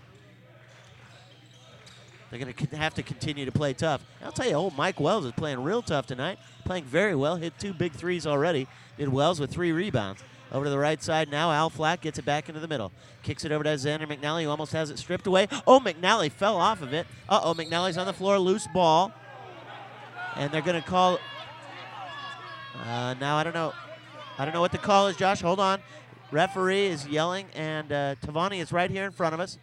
they're going to have to continue to play tough. I'll tell you, old Mike Wells is playing real tough tonight, playing very well, hit two big threes already. Did Wells with three rebounds. Over to the right side now, Al Flack gets it back into the middle. Kicks it over to Xander McNally, who almost has it stripped away. Oh, McNally fell off of it. Uh-oh, McNally's on the floor, loose ball. And they're going to call. Uh, now, I don't know. I don't know what the call is, Josh. Hold on. Referee is yelling, and uh, Tavani is right here in front of us.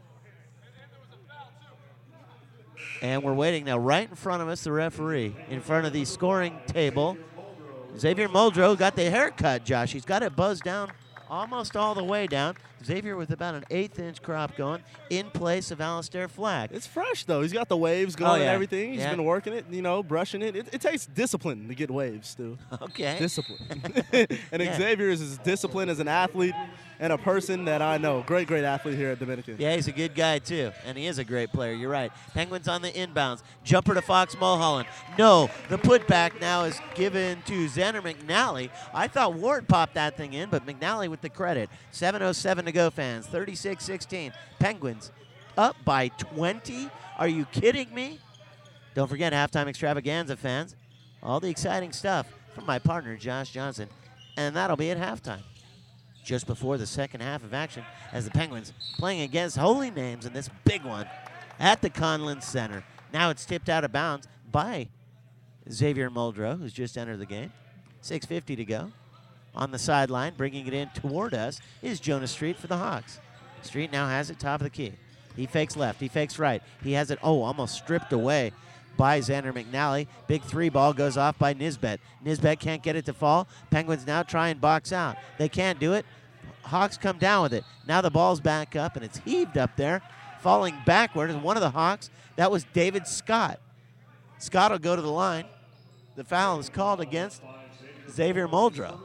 And we're waiting now right in front of us, the referee, in front of the scoring table. Xavier Muldrow got the haircut, Josh. He's got it buzzed down almost all the way down. Xavier with about an eighth-inch crop going in place of Alistair Flack. It's fresh, though. He's got the waves going Oh, yeah. and everything. He's Yeah. been working it, you know, brushing it. It, it takes discipline to get waves, Stu. Okay. Discipline. and Yeah. Xavier is as disciplined as an athlete and a person that I know. Great, great athlete here at Dominican. Yeah, he's a good guy, too. And he is a great player. You're right. Penguins on the inbounds. Jumper to Fox Mulholland. No, the putback now is given to Xander McNally. I thought Ward popped that thing in, but McNally with the credit. seven oh seven to go, fans. thirty-six sixteen. Penguins up by twenty. Are you kidding me? Don't forget halftime extravaganza, fans. All the exciting stuff from my partner, Josh Johnson. And that'll be at halftime. Just before the second half of action as the Penguins playing against Holy Names in this big one at the Conlin Center. Now it's tipped out of bounds by Xavier Muldrow, who's just entered the game. six fifty to go. On the sideline, bringing it in toward us, is Jonas Street for the Hawks. Street now has it top of the key. He fakes left, he fakes right. He has it, oh, almost stripped away by Xander McNally. Big three ball goes off by Nisbet. Nisbet can't get it to fall. Penguins now try and box out. They can't do it. Hawks come down with it. Now the ball's back up, and it's heaved up there, falling backward. And one of the Hawks, that was David Scott. Scott will go to the line. The foul is called against Xavier Muldrow.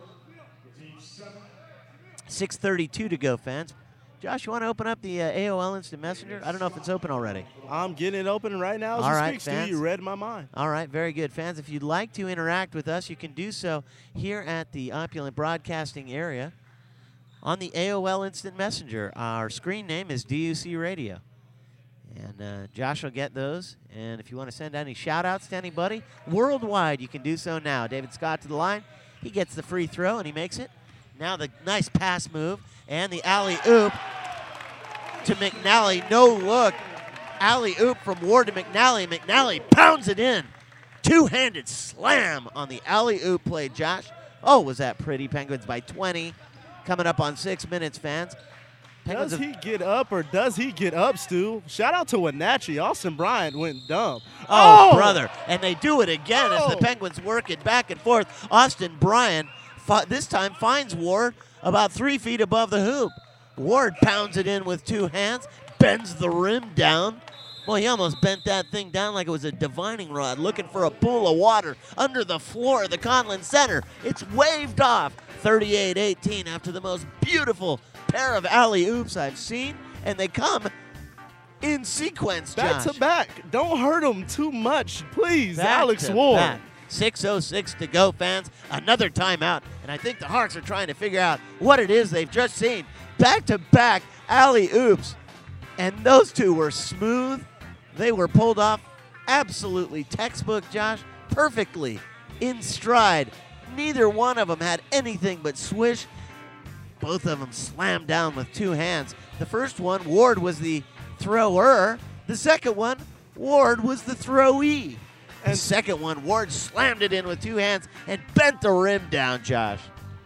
six thirty-two to go, fans. Josh, you want to open up the uh, A O L Instant Messenger? I don't know if it's open already. I'm getting it open right now as All we right, speak, Stu. fans. You read my mind. All right, very good. Fans, if you'd like to interact with us, you can do so here at the Opulent Broadcasting area on the A O L Instant Messenger. Our screen name is D U C Radio. And uh, Josh will get those. And if you want to send any shout-outs to anybody worldwide, you can do so now. David Scott to the line. He gets the free throw, and he makes it. Now the nice pass move and the alley-oop to McNally. No look. Alley-oop from Ward to McNally. McNally pounds it in. Two-handed slam on the alley-oop play, Josh. Oh, was that pretty. Penguins by twenty. Coming up on six minutes, fans. Penguins Does have, he get up or does he get up, Stu? Shout out to Wenatchee. Austin Bryant went dumb. oh, brother. And they do it again as the Oh. Penguins work it back and forth. Austin Bryant fi- this time finds Ward about three feet above the hoop. Ward pounds it in with two hands, bends the rim down. Well, he almost bent that thing down like it was a divining rod, looking for a pool of water under the floor of the Conlon Center. It's waved off, thirty-eight eighteen, after the most beautiful pair of alley-oops I've seen, and they come in sequence, Back Josh. to back. Don't hurt him too much, please, Back Alex to Ward. back. six oh six to go, fans. Another timeout, and I think the Hawks are trying to figure out what it is they've just seen. Back-to-back alley-oops, and those two were smooth. They were pulled off absolutely textbook, Josh, perfectly in stride. Neither one of them had anything but swish. Both of them slammed down with two hands. The first one, Ward was the thrower. The second one, Ward was the throwee. And the second one, Ward slammed it in with two hands and bent the rim down, Josh.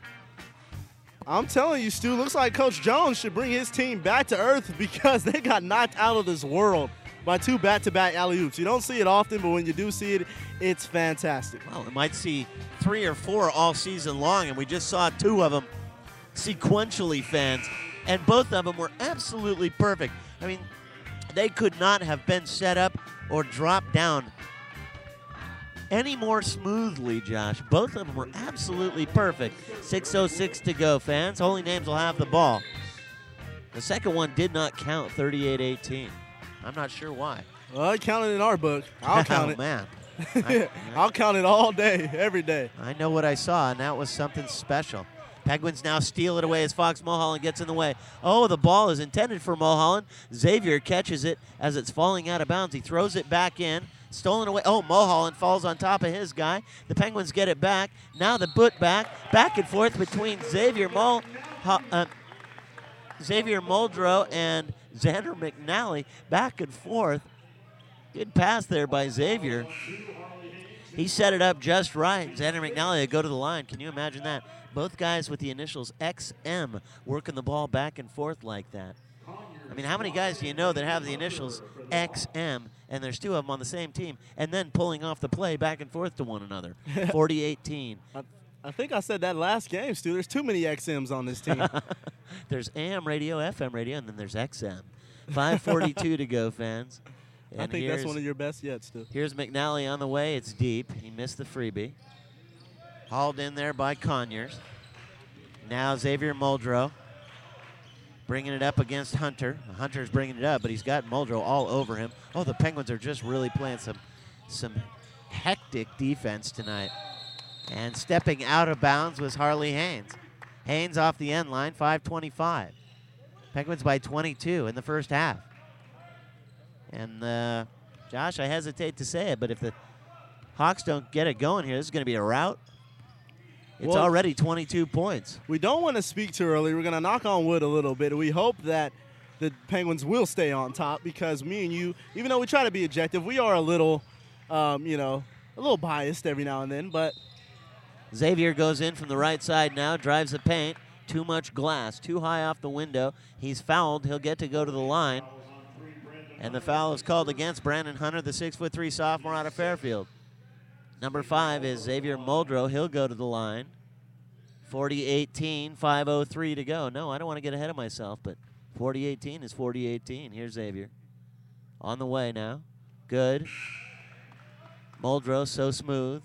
I'm telling you, Stu, looks like Coach Jones should bring his team back to earth because they got knocked out of this world by two back-to-back alley-oops. You don't see it often, but when you do see it, it's fantastic. Well, we might see three or four all season long, and we just saw two of them sequentially, fans, and both of them were absolutely perfect. I mean, they could not have been set up or dropped down any more smoothly, Josh. Both of them were absolutely perfect. six oh six to go, fans. Holy Names will have the ball. The second one did not count, thirty-eight eighteen. I'm not sure why. Well, I count it in our book. I'll count oh, it. man. I, I'll count it all day, every day. I know what I saw, and that was something special. Penguins now steal it away as Fox Mulholland gets in the way. Oh, the ball is intended for Mulholland. Xavier catches it as it's falling out of bounds. He throws it back in. Stolen away. Oh, Mulholland falls on top of his guy. The Penguins get it back. Now the put back. Back and forth between Xavier Mul, uh, Xavier Muldrow and Xander McNally. Back and forth. Good pass there by Xavier. He set it up just right. Xander McNally would go to the line. Can you imagine that? Both guys with the initials X M working the ball back and forth like that. I mean, how many guys do you know that have the initials X M, and there's two of them on the same team, and then pulling off the play back and forth to one another? forty eighteen. I, I think I said that last game, Stu. There's too many X Ms on this team. There's A M radio, F M radio, and then there's X M. five forty-two to go, fans. And I think that's one of your best yet, Stu. Here's McNally on the way. It's deep. He missed the freebie. Hauled in there by Conyers. Now Xavier Muldrow bringing it up against Hunter. Hunter's bringing it up, but he's got Muldrow all over him. Oh, the Penguins are just really playing some, some hectic defense tonight. And stepping out of bounds was Harley Haynes. Haynes off the end line, five twenty-five. Penguins by twenty-two in the first half. And, uh, Josh, I hesitate to say it, but if the Hawks don't get it going here, this is going to be a rout. It's well, already twenty-two points. We don't want to speak too early. We're going to knock on wood a little bit. We hope that the Penguins will stay on top because me and you, even though we try to be objective, we are a little, um, you know, a little biased every now and then. But Xavier goes in from the right side now, drives the paint. Too much glass, too high off the window. He's fouled. He'll get to go to the line. And the foul is called against Brandon Hunter, the six foot three sophomore out of Fairfield. Number five is Xavier Muldrow. He'll go to the line. forty eighteen, five oh three to go. No, I don't want to get ahead of myself, but forty eighteen is forty eighteen. Here's Xavier. On the way now. Good. Muldrow so smooth.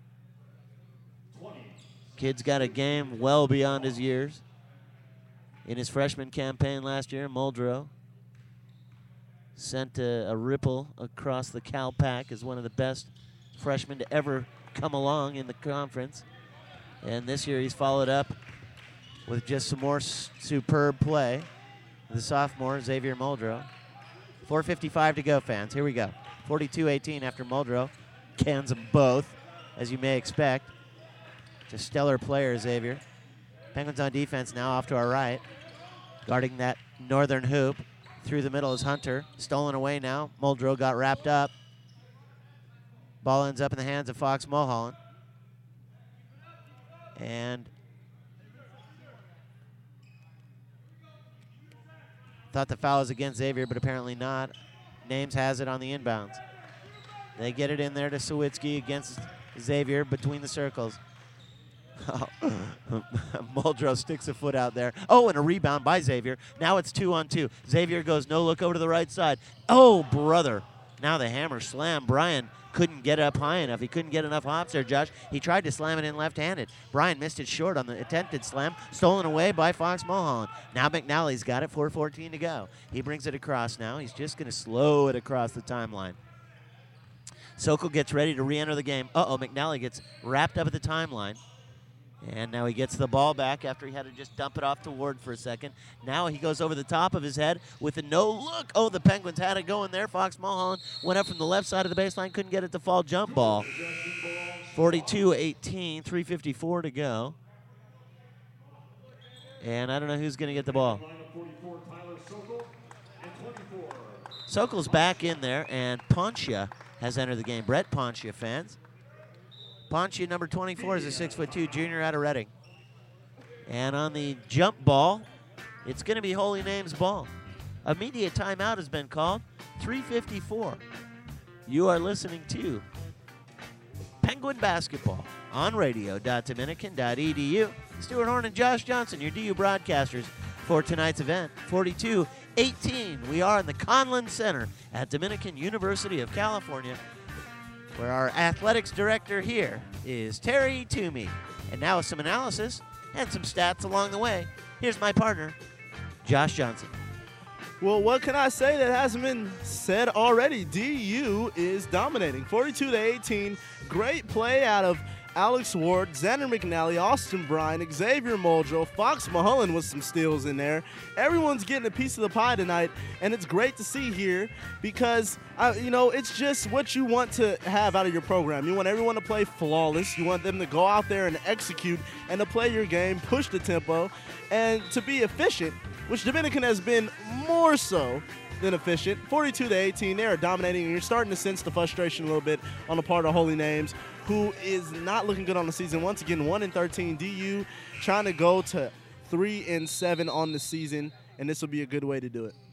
Kid's got a game well beyond his years. In his freshman campaign last year, Muldrow sent a, a ripple across the Cal Pac as one of the best freshmen to ever come along in the conference. And this year he's followed up with just some more s- superb play. The sophomore, Xavier Muldrow. four fifty-five to go, fans. Here we go. forty-two eighteen after Muldrow cans them both, as you may expect. It's a stellar player, Xavier. Penguins on defense now off to our right. Guarding that northern hoop. Through the middle is Hunter. Stolen away now. Muldrow got wrapped up. Ball ends up in the hands of Fox Mulholland. And thought the foul was against Xavier, but apparently not. Names has it on the inbounds. They get it in there to Sawicki against Xavier between the circles. Oh. Muldrow sticks a foot out there. Oh, and a rebound by Xavier. Now it's two on two. Xavier goes no look over to the right side. Oh, brother. Now the hammer slam. Bryan couldn't get up high enough. He couldn't get enough hops there, Josh. He tried to slam it in left-handed. Bryan missed it short on the attempted slam. Stolen away by Fox Mulholland. Now McNally's got it. four fourteen to go. He brings it across now. He's just going to slow it across the timeline. Sokol gets ready to re-enter the game. Uh-oh, McNally gets wrapped up at the timeline. And now he gets the ball back after he had to just dump it off to Ward for a second. Now he goes over the top of his head with a no-look. Oh, the Penguins had it going there. Fox Mulholland went up from the left side of the baseline, couldn't get it to fall. Jump ball. forty-two eighteen, three fifty-four to go. And I don't know who's going to get the ball. Sokol's back in there, and Pontia has entered the game. Brett Pontia, fans. Pontia, number twenty-four, is a six foot two junior out of Reading. And on the jump ball, it's going to be Holy Name's ball. Immediate timeout has been called. three fifty-four. You are listening to Penguin Basketball on radio dot dominican dot e d u. Stuart Horn and Josh Johnson, your D U broadcasters for tonight's event. forty-two eighteen. We are in the Conlon Center at Dominican University of California, where our athletics director here is Terry Toomey. And now with some analysis and some stats along the way, here's my partner, Josh Johnson. Well, what can I say that hasn't been said already? D U is dominating, forty-two to eighteen. Great play out of Alex Ward, Xander McNally, Austin Bryan, Xavier Muldrow, Fox Mulholland with some steals in there. Everyone's getting a piece of the pie tonight, and it's great to see here because, uh, you know, it's just what you want to have out of your program. You want everyone to play flawless. You want them to go out there and execute and to play your game, push the tempo, and to be efficient, which Dominican has been more so than efficient. forty-two to eighteen, they are dominating, and you're starting to sense the frustration a little bit on the part of Holy Names, who is not looking good on the season. Once again, one and thirteen. D U trying to go to three and seven on the season, and this will be a good way to do it.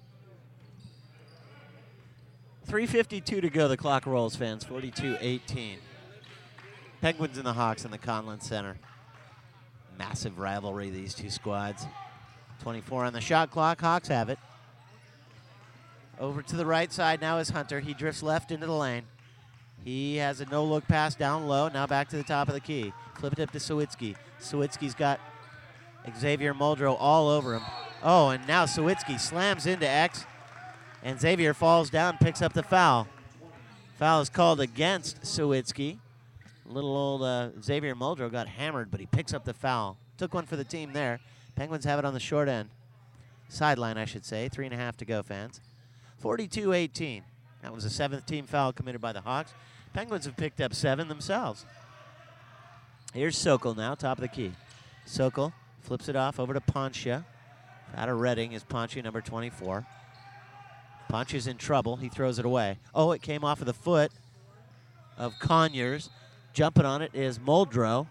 three fifty-two to go. The clock rolls, fans. forty-two eighteen. Penguins and the Hawks in the Conlon Center. Massive rivalry, these two squads. twenty-four on the shot clock. Hawks have it. Over to the right side now is Hunter. He drifts left into the lane. He has a no-look pass down low. Now back to the top of the key. Flip it up to Sawicki. Sawicki's got Xavier Muldrow all over him. Oh, and now Sawicki slams into X, and Xavier falls down, picks up the foul. Foul is called against Sawicki. Little old uh, Xavier Muldrow got hammered, but he picks up the foul. Took one for the team there. Penguins have it on the short end. Sideline, I should say. Three and a half to go, fans. forty-two eighteen. That was a seventh team foul committed by the Hawks. Penguins have picked up seven themselves. Here's Sokol now, top of the key. Sokol flips it off over to Pontia. Out of Reading is Pontia, number twenty-four. Pontia's in trouble. He throws it away. Oh, it came off of the foot of Conyers. Jumping on it is Muldrow.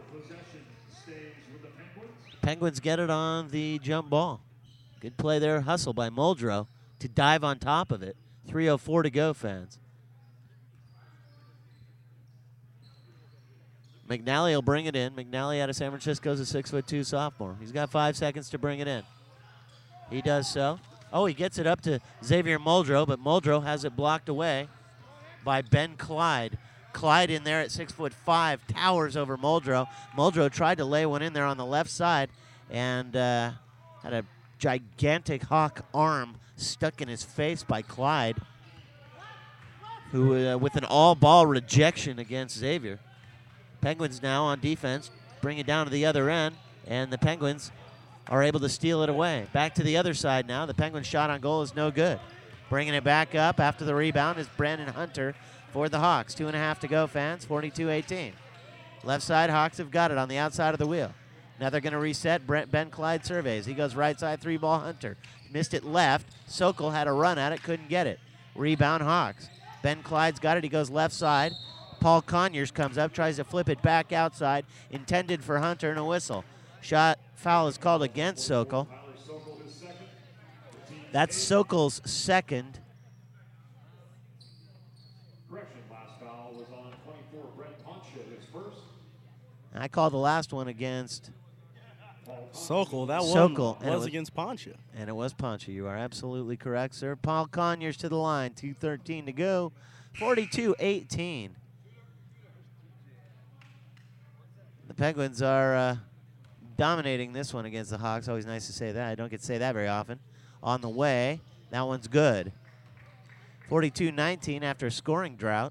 Penguins get it on the jump ball. Good play there, hustle by Muldrow to dive on top of it. three oh four to go, fans. McNally will bring it in. McNally out of San Francisco is a six foot two sophomore. He's got five seconds to bring it in. He does so. Oh, he gets it up to Xavier Muldrow, but Muldrow has it blocked away by Ben Clyde. Clyde in there at six foot five, towers over Muldrow. Muldrow tried to lay one in there on the left side and uh, had a gigantic Hawk arm stuck in his face by Clyde, who uh, with an all-ball rejection against Xavier. Penguins now on defense, bring it down to the other end, and the Penguins are able to steal it away. Back to the other side now. The Penguins shot on goal is no good. Bringing it back up after the rebound is Brandon Hunter for the Hawks. Two and a half to go, fans, forty-two eighteen. Left side, Hawks have got it on the outside of the wheel. Now they're going to reset. Brent, Ben Clyde surveys. He goes right side, three ball Hunter. Missed it left. Sokol had a run at it, couldn't get it. Rebound Hawks. Ben Clyde's got it. He goes left side. Paul Conyers comes up, tries to flip it back outside. Intended for Hunter and a whistle. Shot foul is called against Sokol. That's Sokol's second. I call the last one against Sokol, that Sokol, one and it was was- against Poncha. And it was Poncha. You are absolutely correct, sir. Paul Conyers to the line. two thirteen to go. forty-two eighteen. The Penguins are uh, dominating this one against the Hawks. Always nice to say that. I don't get to say that very often. On the way, that one's good. forty-two nineteen after a scoring drought.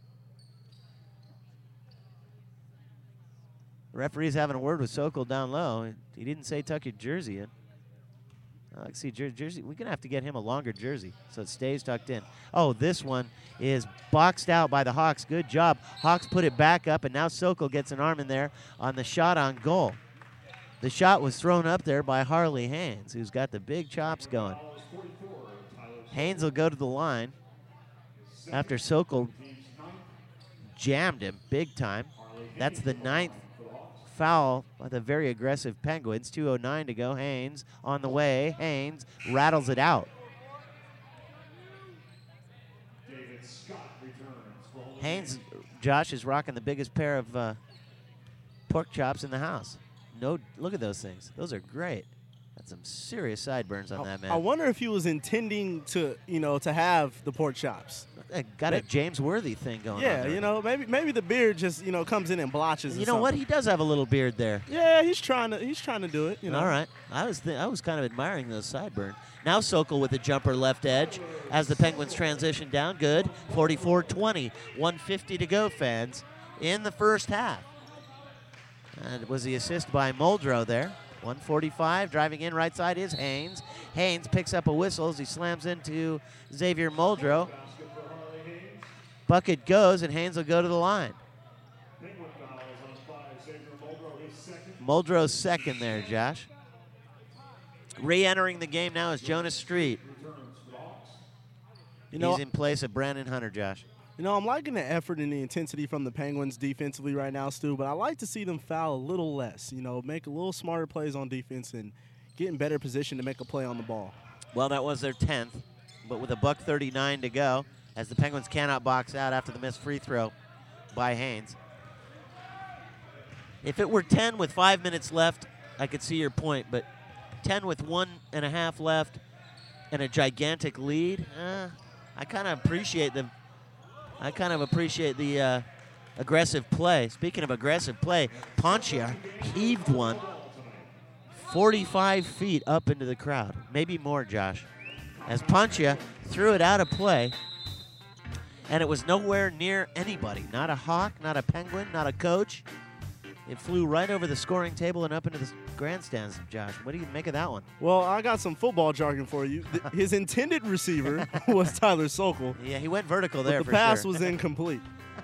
The referee's having a word with Sokol down low. He didn't say tuck your jersey in. I like to see jer jersey. We're going to have to get him a longer jersey so it stays tucked in. Oh, this one is boxed out by the Hawks. Good job. Hawks put it back up, and now Sokol gets an arm in there on the shot on goal. The shot was thrown up there by Harley Haynes, who's got the big chops going. Haynes will go to the line after Sokol jammed him big time. That's the ninth foul by the very aggressive Penguins. two oh nine to go. Haynes on the way. Haynes rattles it out. Haynes, Josh, is rocking the biggest pair of uh, pork chops in the house. No, look at those things. Those are great. That's some serious sideburns on I, that man. I wonder if he was intending to, you know, to have the pork chops. Uh, Got a James Worthy thing going on Yeah, there. you know, maybe maybe the beard just, you know, comes in and blotches. You or know what? something. He does have a little beard there. Yeah, he's trying to he's trying to do it. You know. All right. I was th I was kind of admiring those sideburns. Now Sokol with a jumper left edge as the Penguins transition down. Good. forty-four twenty. one fifty to go, fans, in the first half. And it was the assist by Muldrow there. one forty-five. Driving in right side is Haynes. Haynes picks up a whistle as he slams into Xavier Muldrow. Bucket goes, and Haynes will go to the line. Muldrow's second there, Josh. Re-entering the game now is Jonas Street. You know, He's in place of Brandon Hunter, Josh. you know, I'm liking the effort and the intensity from the Penguins defensively right now, Stu. But I like to see them foul a little less. You know, make a little smarter plays on defense and get in better position to make a play on the ball. Well, that was their tenth, but with a buck thirty-nine to go, as the Penguins cannot box out after the missed free throw by Haynes. If it were ten with five minutes left, I could see your point, but ten with one and a half left and a gigantic lead, eh, I kind of appreciate the, I kind of appreciate the uh, aggressive play. Speaking of aggressive play, Poncha heaved one forty-five feet up into the crowd, maybe more, Josh, as Poncha threw it out of play. And it was nowhere near anybody. Not a Hawk, not a Penguin, not a coach. It flew right over the scoring table and up into the grandstands, Josh. What do you make of that one? Well, I got some football jargon for you. Th- His intended receiver was Tyler Sokol, Yeah, he went vertical but there the for pass sure. was incomplete.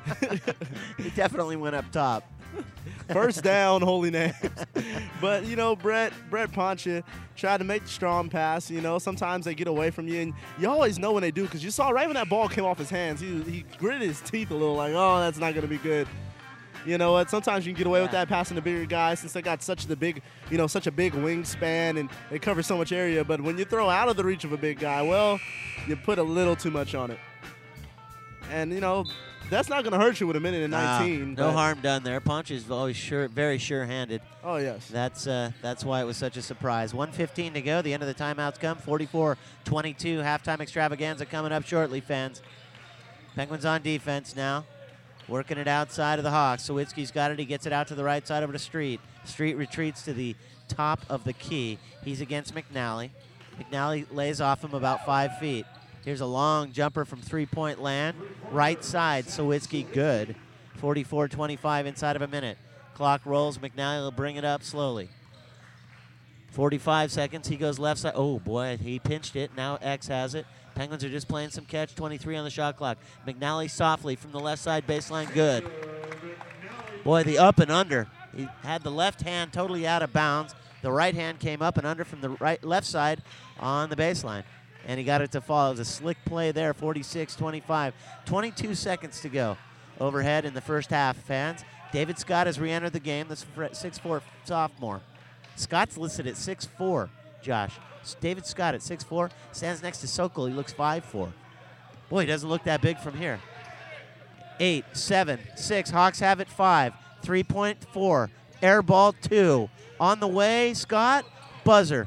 He definitely went up top. First down, holy names. But, you know, Brett Brett Poncha tried to make the strong pass. You know, sometimes they get away from you, and you always know when they do because you saw right when that ball came off his hands, he, he gritted his teeth a little like, oh, that's not going to be good. You know what? Sometimes you can get away with Yeah. that passing the bigger guys since they got such the big, you know, such a big wingspan and they cover so much area. But when you throw out of the reach of a big guy, well, you put a little too much on it. And, you know, that's not going to hurt you with a minute and Ah, nineteen. no but- harm done there. Poncha is always sure, very sure-handed. Oh, yes. That's uh, that's why it was such a surprise. one fifteen to go. The end of the timeouts come. forty-four twenty-two. Halftime extravaganza coming up shortly, fans. Penguins on defense now. Working it outside of the Hawks. Sawicki's got it. He gets it out to the right side over to Street. Street retreats to the top of the key. He's against McNally. McNally lays off him about five feet. Here's a long jumper from three-point land. Right side, Sawicki good. forty-four twenty-five inside of a minute. Clock rolls. McNally will bring it up slowly. forty-five seconds. He goes left side. Oh, boy, he pinched it. Now X has it. Penguins are just playing some catch. twenty-three on the shot clock. McNally softly from the left side baseline. Good. Boy, the up and under. He had the left hand totally out of bounds. The right hand came up and under from the right left side on the baseline. And he got it to fall. It was a slick play there, forty-six twenty-five. twenty-two seconds to go. Overhead in the first half, fans. David Scott has re-entered the game. This six four sophomore. Scott's listed at six four, Josh. David Scott at six four stands next to Sokol. He looks five four. Boy, he doesn't look that big from here. Eight, seven, six. Hawks have it five. three point four. Air ball two. On the way, Scott, buzzer.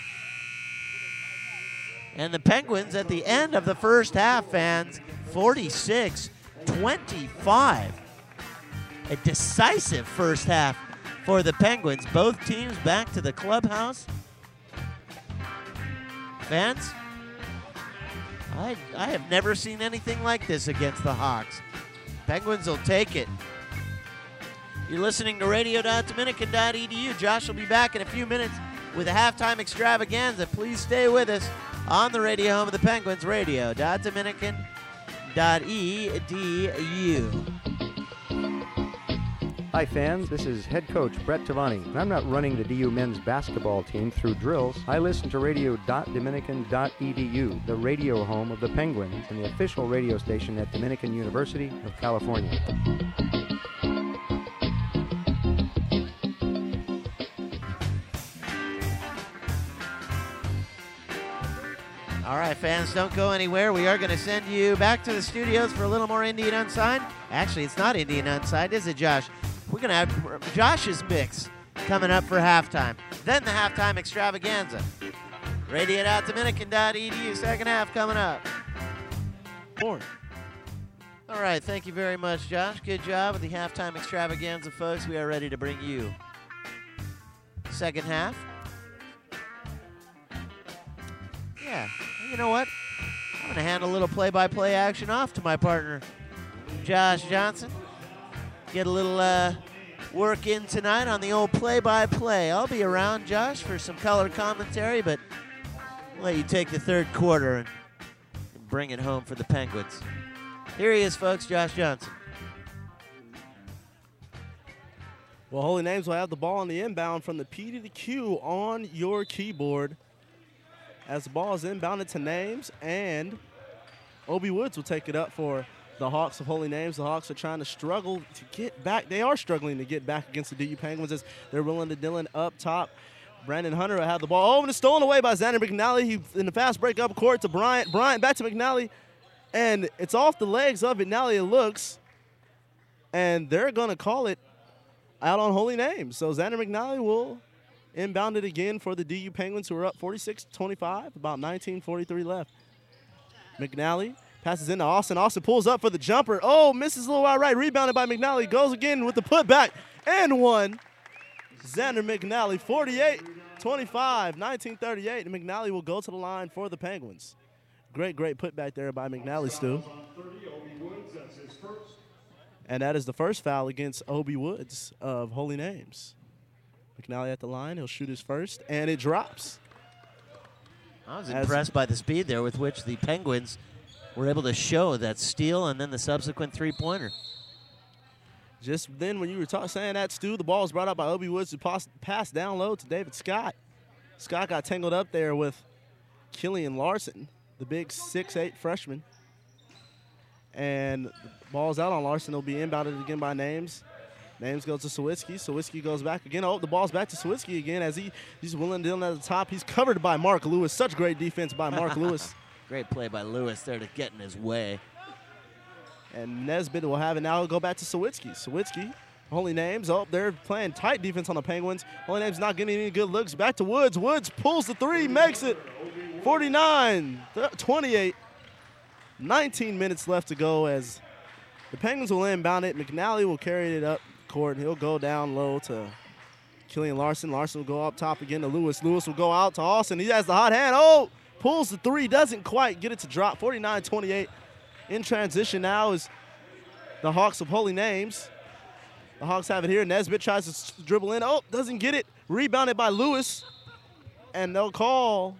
And the Penguins at the end of the first half, fans, forty-six twenty-five. A decisive first half for the Penguins. Both teams back to the clubhouse. Fans, I, I have never seen anything like this against the Hawks. Penguins will take it. You're listening to radio dot dominican dot e d u. Josh will be back in a few minutes with a halftime extravaganza. Please stay with us on the radio home of the Penguins, radio dot dominican dot e d u. Hi fans, this is head coach Brett Tavani, and I'm not running the D U men's basketball team through drills. I listen to radio dot dominican dot e d u, the radio home of the Penguins and the official radio station at Dominican University of California. All right, fans, don't go anywhere. We are going to send you back to the studios for a little more Indian Unsigned. Actually, it's not Indian Unsigned, is it, Josh? We're going to have Josh's mix coming up for halftime. Then the halftime extravaganza. radio dot dominican dot e d u, second half coming up. More. All right, thank you very much, Josh. Good job with the halftime extravaganza, folks. We are ready to bring you second half. Yeah, you know what? I'm going to hand a little play-by-play action off to my partner, Josh Johnson. Get a little uh, work in tonight on the old play-by-play. I'll be around, Josh, for some color commentary, but I'll let you take the third quarter and, and bring it home for the Penguins. Here he is, folks, Josh Johnson. Well, Holy Names will have the ball on the inbound from the P to the Q on your keyboard. As the ball is inbounded to Names, and Obi Woods will take it up for the Hawks of Holy Names. The Hawks are trying to struggle to get back. They are struggling to get back against the D U Penguins as they're rolling to Dillon up top. Brandon Hunter will have the ball. Oh, and it's stolen away by Xander McNally. He in the fast break up court to Bryant. Bryant back to McNally, and it's off the legs of McNally, it looks, and they're going to call it out on Holy Names. So Xander McNally will inbound it again for the D U Penguins, who are up forty-six twenty-five, about nineteen forty-three left. McNally passes into Austin. Austin pulls up for the jumper. Oh, misses a little wide right. Rebounded by McNally. Goes again with the putback and one. Xander McNally, forty-eight twenty-five, nineteen thirty-eight. And McNally will go to the line for the Penguins. Great, great putback there by McNally, Stu. And that is the first foul against Obi Woods of Holy Names. McNally at the line. He'll shoot his first, and it drops. I was impressed by the speed there with which the Penguins were able to show that steal and then the subsequent three-pointer. Just then when you were talk, saying that, Stu, the ball was brought up by Obi Woods to pass, pass down low to David Scott. Scott got tangled up there with Killian Larson, the big six eight freshman. And the ball's out on Larson. It'll be inbounded again by Names. Names goes to Sawicki. Sawicki goes back again. Oh, the ball's back to Sawicki again as he, he's willing Dillon at the top. He's covered by Mark Lewis. Such great defense by Mark Lewis. Great play by Lewis there to get in his way. And Nesbitt will have it now. He'll go back to Sawicki. Sawicki, Holy Names. Oh, they're playing tight defense on the Penguins. Holy Names not getting any good looks. Back to Woods. Woods pulls the three, makes it forty-nine twenty-eight. nineteen minutes left to go as the Penguins will inbound it. McNally will carry it up court. He'll go down low to Killian Larson. Larson will go up top again to Lewis. Lewis will go out to Austin. He has the hot hand. Oh, pulls the three. Doesn't quite get it to drop. forty-nine twenty-eight. In transition now is the Hawks of Holy Names. The Hawks have it here. Nesbitt tries to dribble in. Oh, doesn't get it. Rebounded by Lewis. And they'll call,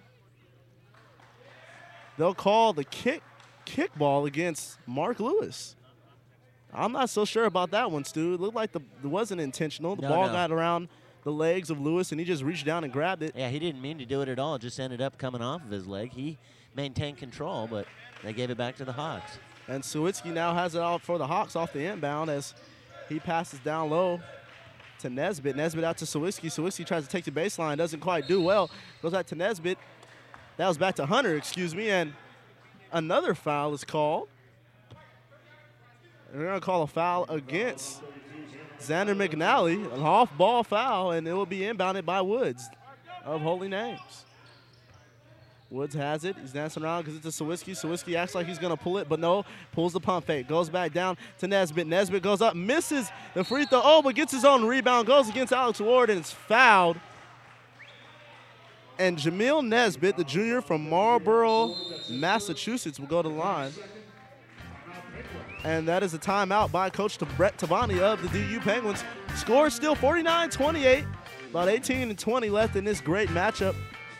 they'll call the kick, kick ball against Mark Lewis. I'm not so sure about that one, Stu. It looked like the, it wasn't intentional. The no, ball no. got around the legs of Lewis, and he just reached down and grabbed it. Yeah, he didn't mean to do it at all. It just ended up coming off of his leg. He maintained control, but they gave it back to the Hawks. And Sawicki now has it out for the Hawks off the inbound as he passes down low to Nesbitt. Nesbitt out to Sawicki. Sawicki tries to take the baseline, doesn't quite do well. Goes back to Nesbitt. That was back to Hunter, excuse me, and another foul is called. They're going to call a foul against Xander McNally, an off-ball foul, and it will be inbounded by Woods of Holy Names. Woods has it. He's dancing around because it's a Sawicki. Sawicki acts like he's going to pull it, but no. Pulls the pump fake. Goes back down to Nesbitt. Nesbitt goes up, misses the free throw. Oh, but gets his own rebound. Goes against Alex Ward, and it's fouled. And Jamil Nesbitt, the junior from Marlboro, Massachusetts, will go to the line. And that is a timeout by Coach Brett Tavani of the D U Penguins. Score still forty-nine twenty-eight. About eighteen and twenty left in this great matchup.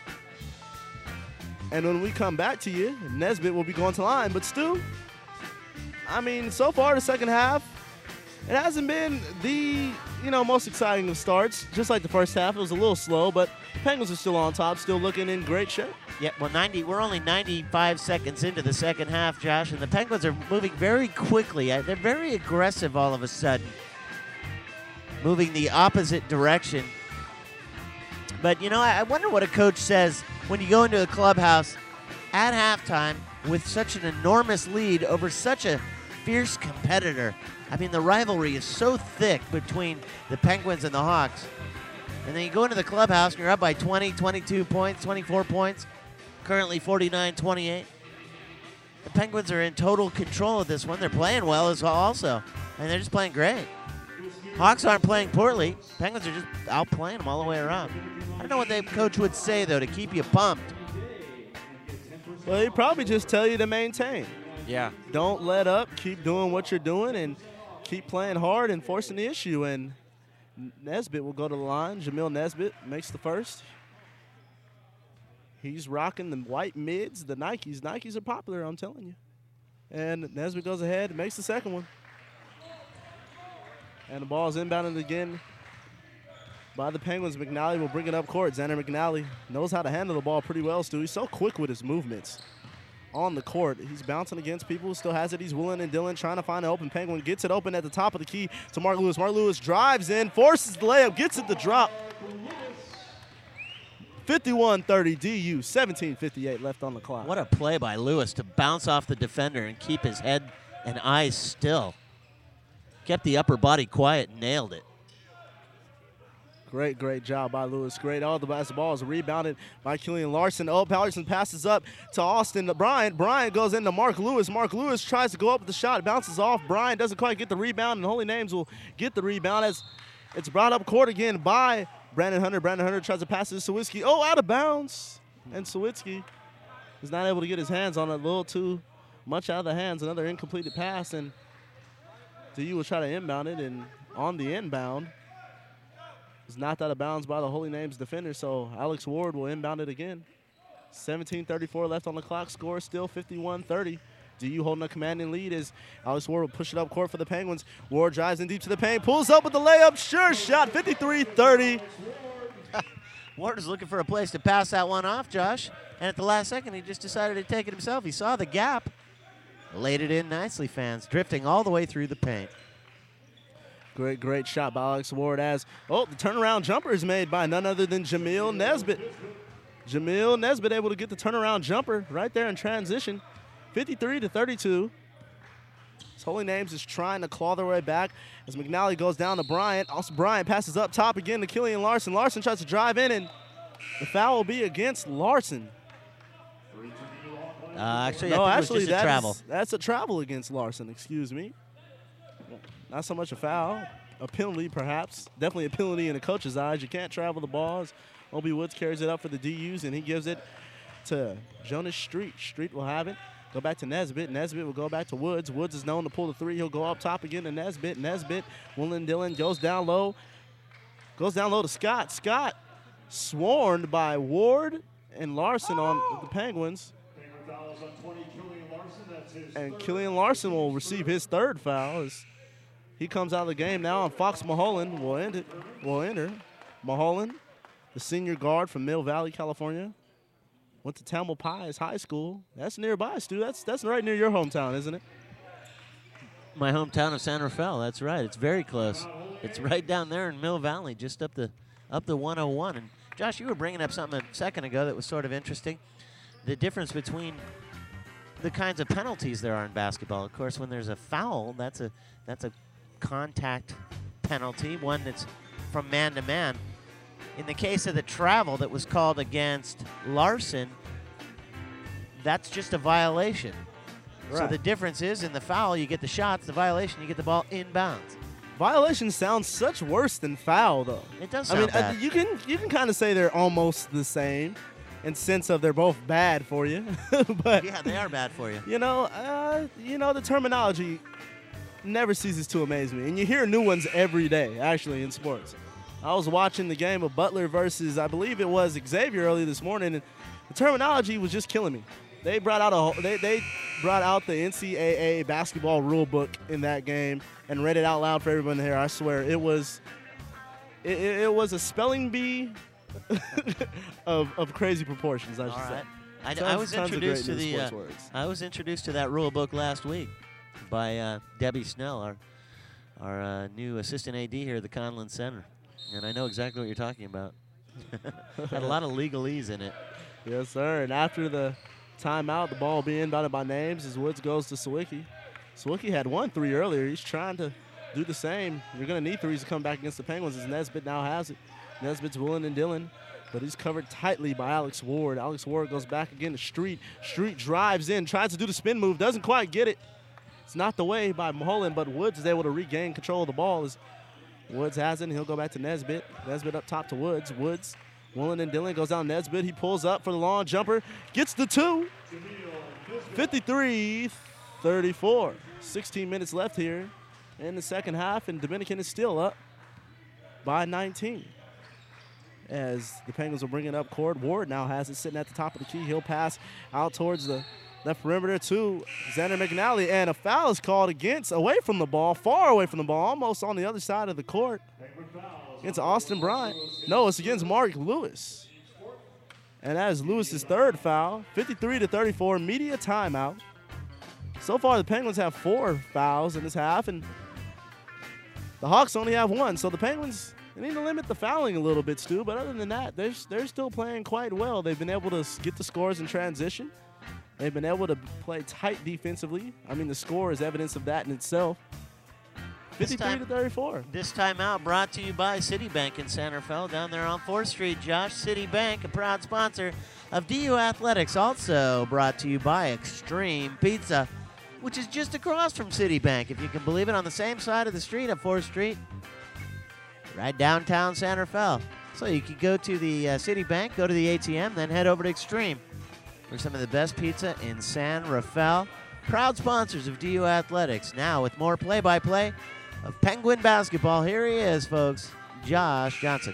And when we come back to you, Nesbitt will be going to line. But Stu, I mean, so far the second half, it hasn't been the, you know, most exciting of starts. Just like the first half, it was a little slow, but the Penguins are still on top, still looking in great shape. Yeah, well, ninety. We're only ninety-five seconds into the second half, Josh, and the Penguins are moving very quickly. They're very aggressive all of a sudden, moving the opposite direction. But, you know, I wonder what a coach says when you go into a clubhouse at halftime with such an enormous lead over such a fierce competitor. I mean, the rivalry is so thick between the Penguins and the Hawks. And then you go into the clubhouse and you're up by twenty, twenty-two points, twenty-four points, currently forty-nine twenty-eight. The Penguins are in total control of this one. They're playing well as well also, and they're just playing great. Hawks aren't playing poorly. Penguins are just outplaying them all the way around. I don't know what the coach would say, though, to keep you pumped. Well, he'd probably just tell you to maintain. Yeah. Don't let up. Keep doing what you're doing and keep playing hard and forcing the issue. And Nesbitt will go to the line. Jamil Nesbitt makes the first. He's rocking the white mids, the Nikes. Nikes are popular, I'm telling you. And Nesbitt goes ahead and makes the second one. And the ball is inbounded again by the Penguins. McNally will bring it up court. Xander McNally knows how to handle the ball pretty well, Stu. He's so quick with his movements on the court. He's bouncing against people. Still has it. He's Willing and Dillon trying to find an open Penguin. Gets it open at the top of the key to Mark Lewis. Mark Lewis drives in, forces the layup, gets it to drop. fifty-one thirty D U, seventeen fifty-eight left on the clock. What a play by Lewis to bounce off the defender and keep his head and eyes still. Kept the upper body quiet, nailed it. Great, great job by Lewis. Great. All the basketball is rebounded by Killian Larson. Oh, Patterson passes up to Austin. To Bryant. Bryant goes into Mark Lewis. Mark Lewis tries to go up with the shot. It bounces off. Bryant doesn't quite get the rebound, and Holy Names will get the rebound as it's brought up court again by Brandon Hunter. Brandon Hunter tries to pass it to Sawicki. Oh, out of bounds. And Sawicki is not able to get his hands on it. A little too much out of the hands. Another incompleted pass, and D U will try to inbound it, and on the inbound, was knocked out of bounds by the Holy Names defender, so Alex Ward will inbound it again. seventeen thirty-four left on the clock. Score still fifty-one thirty. D U holding a commanding lead as Alex Ward will push it up court for the Penguins. Ward drives in deep to the paint, pulls up with the layup. Sure shot, fifty-three thirty. Ward is looking for a place to pass that one off, Josh. And at the last second, he just decided to take it himself. He saw the gap. Laid it in nicely, fans. Drifting all the way through the paint. Great, great shot by Alex Ward as, oh, the turnaround jumper is made by none other than Jamil Nesbitt. Jamil Nesbitt able to get the turnaround jumper right there in transition. fifty-three to thirty-two. His Holy Names is trying to claw their way back as McNally goes down to Bryant. Also, Bryant passes up top again to Killian Larson. Larson tries to drive in, and the foul will be against Larson. Uh, actually, no, I think actually, it was just a that travel. is- that's a travel against Larson, excuse me. Not so much a foul, a penalty perhaps. Definitely a penalty in the coach's eyes. You can't travel the balls. Obi Woods carries it up for the D Us, and he gives it to Jonas Street. Street will have it. Go back to Nesbitt. Nesbitt will go back to Woods. Woods is known to pull the three. He'll go up top again to Nesbitt. Nesbitt, Willen Dillon goes down low. Goes down low to Scott. Scott swarmed by Ward and Larson on the Penguins. And Killian Larson will receive his third foul as he comes out of the game now, and Fox Mulholland will end it. Will enter. Mulholland, the senior guard from Mill Valley, California, went to Tamalpais High School. That's nearby, Stu. That's that's right near your hometown, isn't it? My hometown of San Rafael. That's right. It's very close. It's right down there in Mill Valley, just up the up the one oh one. And Josh, you were bringing up something a second ago that was sort of interesting. The difference between the kinds of penalties there are in basketball. Of course, when there's a foul, that's a that's a contact penalty, one that's from man to man. In the case of the travel that was called against Larson, that's just a violation. Right. So the difference is in the foul, you get the shots. The violation, you get the ball inbounds. Violation sounds such worse than foul, though. It does I sound mean, bad. uh, you can you can kind of say they're almost the same, in sense of they're both bad for you. But Yeah, they are bad for you. you know, uh, you know, the terminology never ceases to amaze me, and you hear new ones every day. Actually, in sports, I was watching the game of Butler versus I believe it was Xavier early this morning, and the terminology was just killing me. They brought out a whole- they they brought out the N C double A basketball rule book in that game and read it out loud for everyone here. I swear it was it, it, it was a spelling bee of of crazy proportions. I should All say. right. I, Tons- I was tons of introduced to great new the uh, sports words. I was introduced to that rule book last week by uh, Debbie Snell, our our uh, new assistant A D here at the Conlon Center, and I know exactly what you're talking about. Had a lot of legalese in it. Yes, sir. And after the timeout, the ball being inbounded by Names as Woods goes to Sawicki. Sawicki had one three earlier. He's trying to do the same. You're going to need threes to come back against the Penguins as Nesbitt now has it. Nesbitt's willing and Dillon, but he's covered tightly by Alex Ward. Alex Ward goes back again to Street. Street drives in, tries to do the spin move, doesn't quite get it. It's not the way by Mullen, but Woods is able to regain control of the ball as Woods has it, and he'll go back to Nesbitt. Nesbitt up top to Woods. Woods, Willen and Dillon goes down Nesbitt. He pulls up for the long jumper, gets the two. fifty-three thirty-four. sixteen minutes left here in the second half, and Dominican is still up by nineteen. As the Penguins will bring it up court. Ward now has it sitting at the top of the key. He'll pass out towards the left perimeter to Xander McNally, and a foul is called against, away from the ball, far away from the ball, almost on the other side of the court. Against Austin Bryant. No, it's against Mark Lewis. And that is Lewis's third foul. fifty-three to thirty-four, media timeout. So far, the Penguins have four fouls in this half, and the Hawks only have one. So the Penguins, they need to limit the fouling a little bit, Stu. But other than that, they're, they're still playing quite well. They've been able to get the scores in transition. They've been able to play tight defensively. I mean, the score is evidence of that in itself. fifty-three to thirty-four. This timeout brought to you by Citibank in Santa Fe, down there on fourth Street, Josh. Citibank, a proud sponsor of D U Athletics. Also brought to you by Extreme Pizza, which is just across from Citibank, if you can believe it, on the same side of the street of fourth Street, right downtown Santa Fe. So you can go to the uh, Citibank, go to the A T M, then head over to Extreme for some of the best pizza in San Rafael. Proud sponsors of D U Athletics. Now with more play-by-play of Penguin basketball, here he is, folks, Josh Johnson.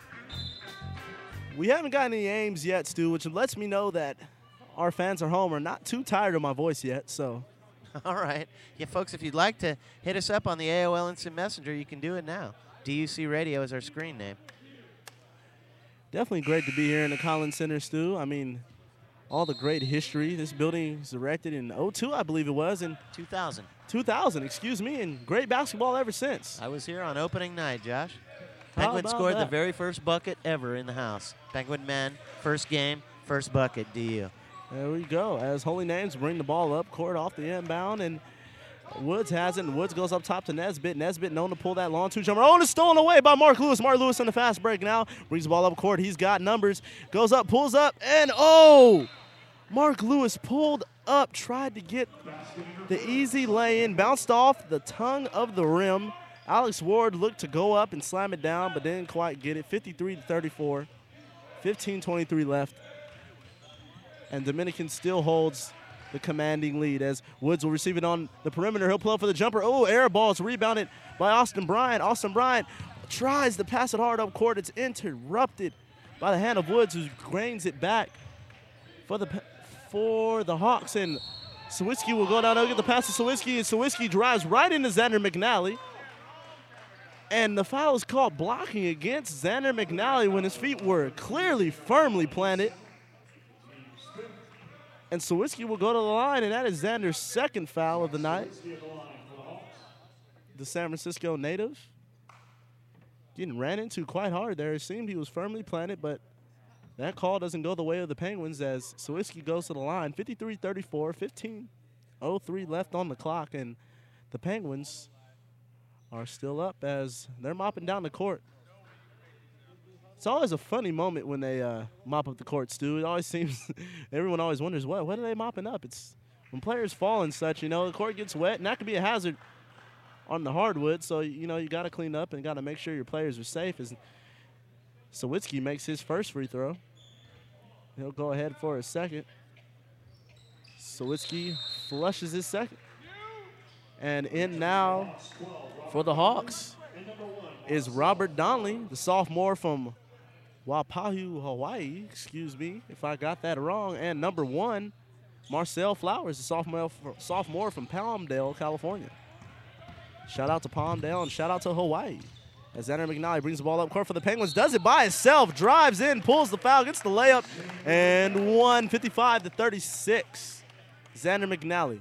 We haven't gotten any Ames yet, Stu, which lets me know that our fans at home are not too tired of my voice yet. So, All right. Yeah, folks, if you'd like to hit us up on the A O L Instant Messenger, you can do it now. D U C Radio is our screen name. definitely great to be here in the Collins Center, Stu. I mean, all the great history. This building was erected in oh two, I believe it was, and two thousand. two thousand, excuse me, and great basketball ever since. I was here on opening night, Josh. How Penguin about scored the that? very first bucket ever in the house. Penguin men, first game, first bucket, D U. There we go. As Holy Names bring the ball up court off the inbound, and Woods has it, and Woods goes up top to Nesbitt. Nesbitt known to pull that long two-jumper. Oh, and it's stolen away by Mark Lewis. Mark Lewis on the fast break now. Brings the ball up court. He's got numbers. Goes up, pulls up, and oh! Mark Lewis pulled up, tried to get the easy lay-in, bounced off the tongue of the rim. Alex Ward looked to go up and slam it down, but didn't quite get it. fifty-three to thirty-four, fifteen twenty-three left. And Dominican still holds the commanding lead as Woods will receive it on the perimeter. He'll pull up for the jumper. Oh, air ball is rebounded by Austin Bryant. Austin Bryant tries to pass it hard up court. It's interrupted by the hand of Woods, who grains it back for the for the Hawks. And Sawicki will go down and get the pass to Sawicki, and Sawicki drives right into Xander McNally. And the foul is called blocking against Xander McNally when his feet were clearly firmly planted. And Sawicki will go to the line, and that is Xander's second foul of the night. The San Francisco native getting ran into quite hard there. It seemed he was firmly planted, but that call doesn't go the way of the Penguins as Sawicki goes to the line. fifty-three thirty-four, fifteen oh three left on the clock, and the Penguins are still up as they're mopping down the court. It's always a funny moment when they uh, mop up the court, Stu. It always seems, everyone always wonders, what, what are they mopping up? It's when players fall and such, you know, the court gets wet, and that could be a hazard on the hardwood. So, you know, you got to clean up and got to make sure your players are safe. As Sawicki makes his first free throw. He'll go ahead for a second. Sawicki flushes his second. And in now for the Hawks is Robert Donnelly, the sophomore from Waipahu, Hawaii. Excuse me if I got that wrong. And number one, Marcel Flowers, the sophomore, sophomore from Palmdale, California. Shout out to Palmdale and shout out to Hawaii. As Xander McNally brings the ball up court for the Penguins, does it by himself, drives in, pulls the foul, gets the layup, and won fifty-five to thirty-six. Xander McNally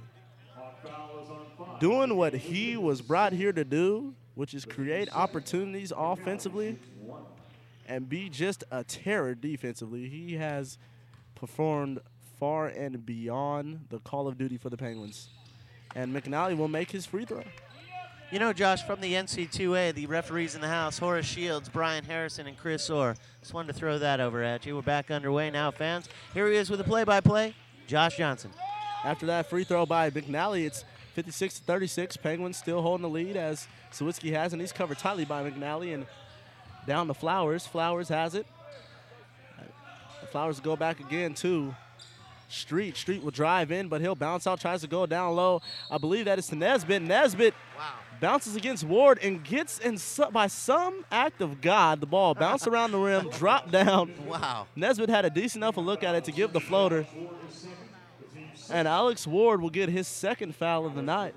doing what he was brought here to do, which is create opportunities offensively and be just a terror defensively. He has performed far and beyond the call of duty for the Penguins. And McNally will make his free throw. You know, Josh, from the N C two A, the referees in the house, Horace Shields, Brian Harrison, and Chris Orr. Just wanted to throw that over at you. We're back underway now, fans. Here he is with the play-by-play, Josh Johnson. After that free throw by McNally, it's fifty-six to thirty-six. Penguins still holding the lead as Sawicki has, and he's covered tightly by McNally. And down to Flowers. Flowers has it. Flowers go back again to Street. Street will drive in, but he'll bounce out, tries to go down low. I believe that is to Nesbitt. Nesbitt Wow. bounces against Ward and gets in su- by some act of God, the ball bounced around the rim, dropped down. Wow. Nesbitt had a decent enough a look at it to give the floater. And Alex Ward will get his second foul of the night.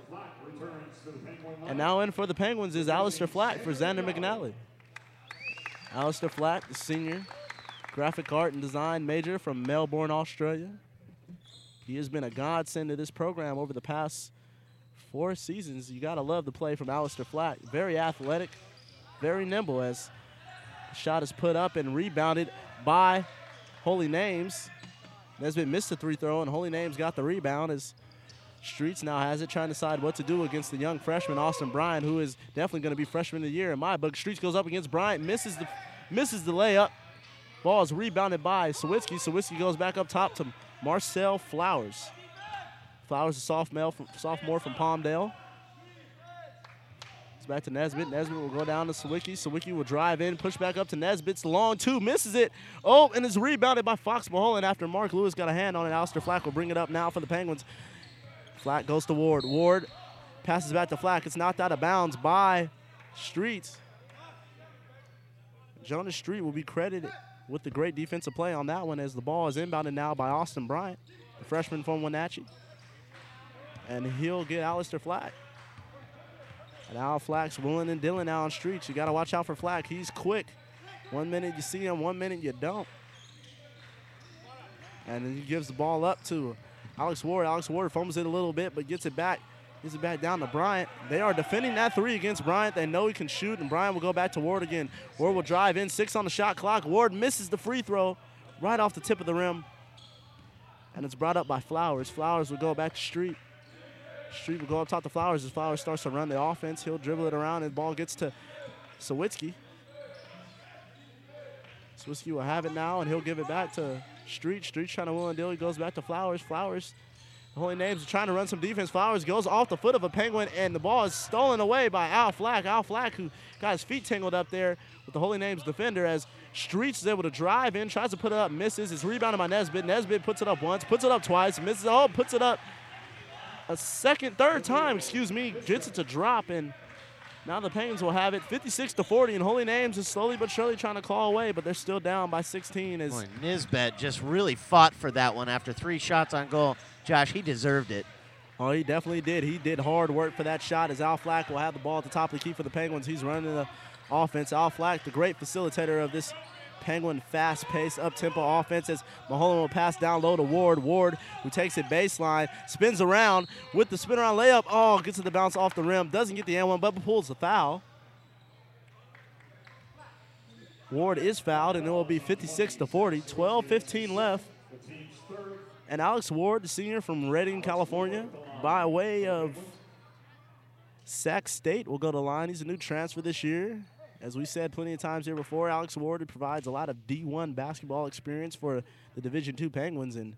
And now in for the Penguins is Alistair Flack for Xander McNally. Alistair Flack, the senior graphic art and design major from Melbourne, Australia. He has been a godsend to this program over the past four seasons. You got to love the play from Alistair Flack. Very athletic, very nimble as the shot is put up and rebounded by Holy Names. Nesbitt missed the three throw, and Holy Names got the rebound as Streets now has it, trying to decide what to do against the young freshman, Austin Bryant, who is definitely going to be freshman of the year in my book. Streets goes up against Bryant, misses the misses the layup. Ball is rebounded by Sawicki. Sawicki goes back up top to Marcel Flowers. Flowers, a sophomore from, sophomore from Palmdale. It's back to Nesbitt. Nesbitt will go down to Sawicki. Sawicki will drive in, push back up to Nesbitt's long two, misses it. Oh, and is rebounded by Fox Mulholland after Mark Lewis got a hand on it. Alistair Flack will bring it up now for the Penguins. Flack goes to Ward. Ward passes back to Flack. It's knocked out of bounds by Streets. Jonas Street will be credited with the great defensive play on that one as the ball is inbounded now by Austin Bryant, the freshman from Wenatchee. And he'll get Alistair Flack. And Al Flack's willing and dealing now on Streets. You got to watch out for Flack. He's quick. One minute you see him, one minute you don't. And then he gives the ball up to Alex Ward. Alex Ward fumbles it a little bit, but gets it back. Gets it back down to Bryant. They are defending that three against Bryant. They know he can shoot, and Bryant will go back to Ward again. Ward will drive in, six on the shot clock. Ward misses the free throw right off the tip of the rim. And it's brought up by Flowers. Flowers will go back to Street. Street will go up top to Flowers as Flowers starts to run the offense. He'll dribble it around, and the ball gets to Sawicki. Sawicki will have it now, and he'll give it back to Street. Street trying to will and deal. He goes back to Flowers. Flowers, Holy Names, trying to run some defense. Flowers goes off the foot of a Penguin, and the ball is stolen away by Al Flack. Al Flack, who got his feet tangled up there with the Holy Names defender, as Streets is able to drive in, tries to put it up, misses. It's rebounded by Nesbitt. Nesbitt puts it up once, puts it up twice, misses. Oh, puts it up a second, third time, excuse me, gets it to drop, and now the Penguins will have it fifty-six to forty, and Holy Names is slowly but surely trying to claw away, but they're still down by sixteen. As Boy, Nisbet just really fought for that one after three shots on goal. Josh, he deserved it. Oh, he definitely did. He did hard work for that shot as Al Flack will have the ball at the top of the key for the Penguins. He's running the offense. Al Flack, the great facilitator of this Penguin fast-paced, up-tempo offense as Mulholland will pass down low to Ward. Ward, who takes it baseline, spins around with the spin-around layup. Oh, gets it to bounce off the rim. Doesn't get the end one, but pulls the foul. Ward is fouled, and it will be fifty-six to forty. twelve fifteen left. And Alex Ward, the senior from Redding, California, by way of Sac State will go to the line. He's a new transfer this year. As we said plenty of times here before, Alex Ward provides a lot of D one basketball experience for the Division two Penguins, and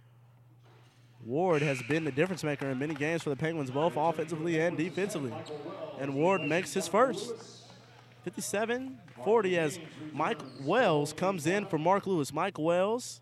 Ward has been the difference maker in many games for the Penguins, both offensively and defensively. And Ward makes his first. fifty-seven forty as Mike Wells comes in for Mark Lewis. Mike Wells.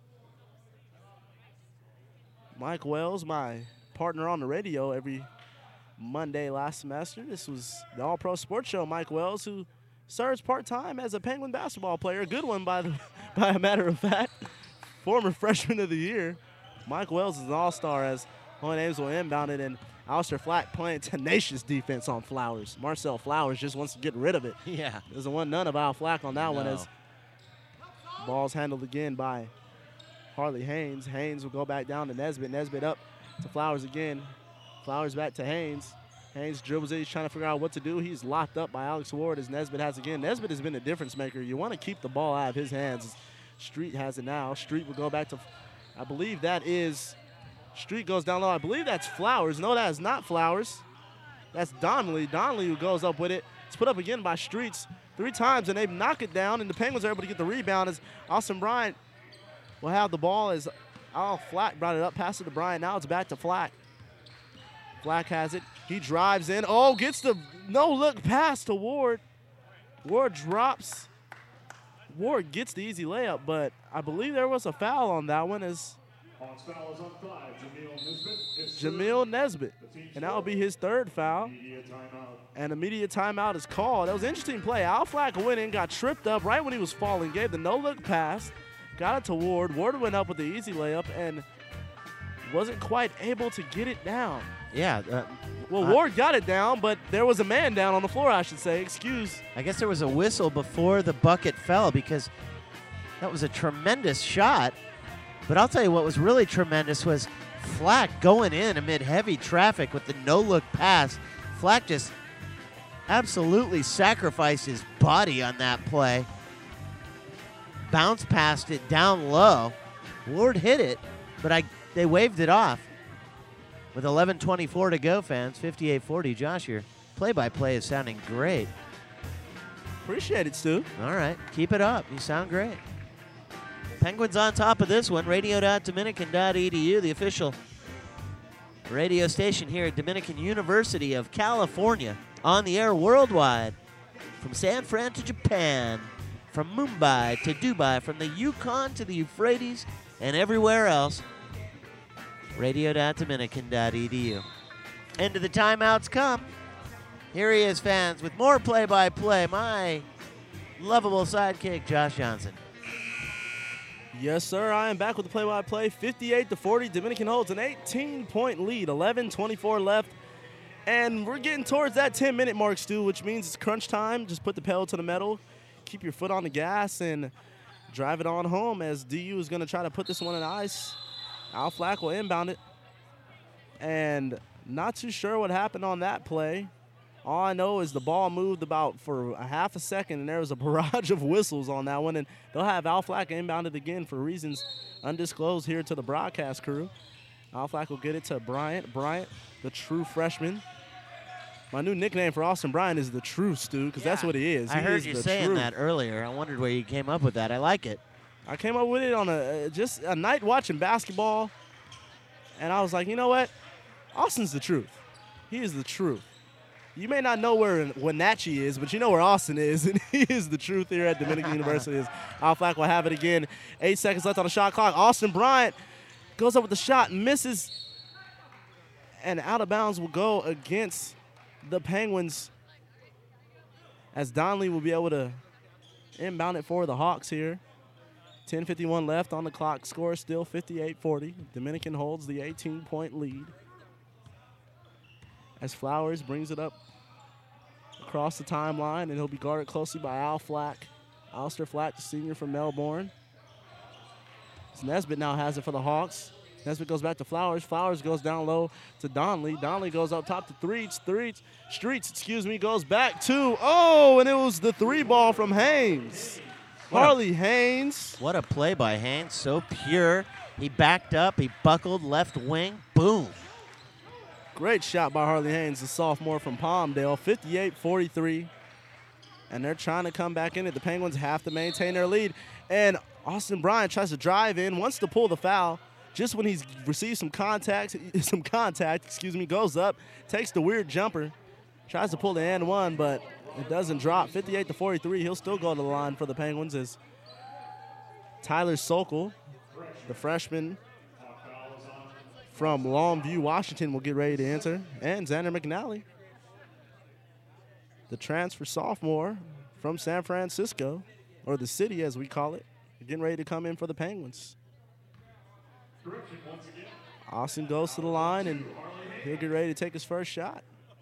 Mike Wells, my partner on the radio every Monday last semester. This was the All-Pro Sports Show. Mike Wells, who serves part-time as a Penguin basketball player. A good one, by the by a matter of fact. Former freshman of the year. Mike Wells is an all-star as Hoyne Ames will inbound it, and Alistair Flack playing tenacious defense on Flowers. Marcel Flowers just wants to get rid of it. Yeah. Doesn't want none of Al Flack on that No. one, as ball's handled again by Harley Haynes. Haynes will go back down to Nesbitt. Nesbitt up to Flowers again. Flowers back to Haynes. Haynes dribbles it. He's trying to figure out what to do. He's locked up by Alex Ward as Nesbitt has again. Nesbitt has been a difference maker. You want to keep the ball out of his hands. Street has it now. Street will go back to, I believe that is, Street goes down low. I believe that's Flowers. No, that is not Flowers. That's Donnelly. Donnelly who goes up with it. It's put up again by Streets three times, and they knock it down, and the Penguins are able to get the rebound as Austin Bryant will have the ball as Al Flack brought it up, passed it to Bryant. Now it's back to Flack. Flack has it. He drives in. Oh, gets the no-look pass to Ward. Ward drops. Ward gets the easy layup, but I believe there was a foul on that one as Jamil Nesbitt. And that will be his third foul. And immediate timeout is called. That was an interesting play. Al Flack went in, got tripped up right when he was falling, gave the no-look pass, got it to Ward. Ward went up with the easy layup and wasn't quite able to get it down. Yeah. Uh, Well, I- Ward got it down, but there was a man down on the floor, I should say. Excuse. I guess there was a whistle before the bucket fell because that was a tremendous shot. But I'll tell you what was really tremendous was Flack going in amid heavy traffic with the no-look pass. Flack just absolutely sacrificed his body on that play. Bounced past it down low. Ward hit it, but I they waved it off. With eleven twenty-four to go, fans, fifty-eight forty. Josh, your play-by-play is sounding great. Appreciate it, Stu. All right, keep it up. You sound great. Penguins on top of this one. radio dot dominican dot e d u, the official radio station here at Dominican University of California. On the air worldwide. From San Fran to Japan. From Mumbai to Dubai. From the Yukon to the Euphrates and everywhere else. radio dot dominican dot e d u. End of the timeouts come. Here he is, fans, with more play-by-play. My lovable sidekick, Josh Johnson. Yes, sir. I am back with the play-by-play. fifty-eight to forty. Dominican holds an eighteen-point lead. eleven twenty-four left. And we're getting towards that ten-minute mark, Stu, which means it's crunch time. Just put the pedal to the metal. Keep your foot on the gas and drive it on home as D U is going to try to put this one on ice. Al Flack will inbound it. And not too sure what happened on that play. All I know is the ball moved about for a half a second, and there was a barrage of whistles on that one. And they'll have Al Flack inbound it again for reasons undisclosed here to the broadcast crew. Al Flack will get it to Bryant. Bryant, the true freshman. My new nickname for Austin Bryant is the True, Stu, because that's what he is. I He heard is you the saying truth. that earlier. I wondered where you came up with that. I like it. I came up with it on a uh, just a night watching basketball, and I was like, you know what? Austin's the truth. He is the truth. You may not know where Wenatchee is, but you know where Austin is, and he is the truth here at Dominican University. Al Flack will have it again. Eight seconds left on the shot clock. Austin Bryant goes up with the shot, misses, and out of bounds will go against the Penguins as Donnelly will be able to inbound it for the Hawks here. ten fifty-one left on the clock. Score still fifty-eight forty. Dominican holds the eighteen-point lead. As Flowers brings it up across the timeline, and he'll be guarded closely by Al Flack. Alistair Flack, the senior from Melbourne. As Nesbitt now has it for the Hawks. Nesbitt goes back to Flowers. Flowers goes down low to Donnelly. Donnelly goes up top to Threets. Threets, Streets, excuse me, goes back to, oh, and it was the three ball from Haynes. What a- Harley Haynes. What a play by Haynes. So pure. He backed up. He buckled left wing. Boom. Great shot by Harley Haynes, the sophomore from Palmdale, fifty-eight forty-three. And they're trying to come back in it. The Penguins have to maintain their lead. And Austin Bryant tries to drive in, wants to pull the foul. Just when he's received some contact, some contact, excuse me, goes up, takes the weird jumper, tries to pull the and one, but it doesn't drop. fifty-eight to forty-three. He'll still go to the line for the Penguins as Tyler Sokol, the freshman from Longview, Washington, will get ready to enter. And Xander McNally, the transfer sophomore from San Francisco, or the city as we call it, getting ready to come in for the Penguins. Austin goes to the line, and he'll get ready to take his first shot.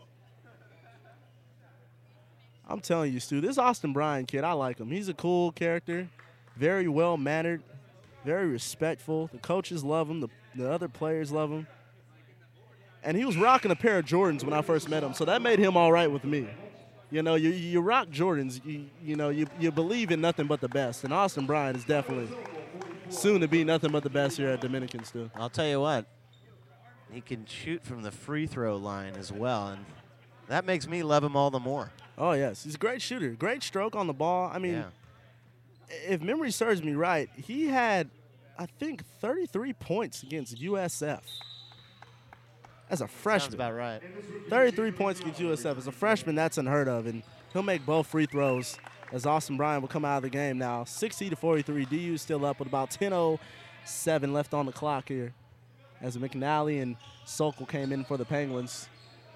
I'm telling you, Stu, this Austin Bryant kid, I like him. He's a cool character, very well-mannered, very respectful. The coaches love him. The, the other players love him. And he was rocking a pair of Jordans when I first met him, so that made him all right with me. You know, you, you rock Jordans, you, you know, you, you believe in nothing but the best. And Austin Bryant is definitely soon to be nothing but the best here at Dominican, Stu. I'll tell you what, he can shoot from the free throw line as well, and that makes me love him all the more. Oh, yes. He's a great shooter. Great stroke on the ball. I mean, Yeah. if memory serves me right, he had, I think, thirty-three points against U S F as a freshman. Sounds about right. thirty-three points against U S F. As a freshman, that's unheard of, and he'll make both free throws as Austin Bryant will come out of the game now. sixty to forty-three. D U still up with about ten oh seven left on the clock here as McNally and Sokol came in for the Penguins.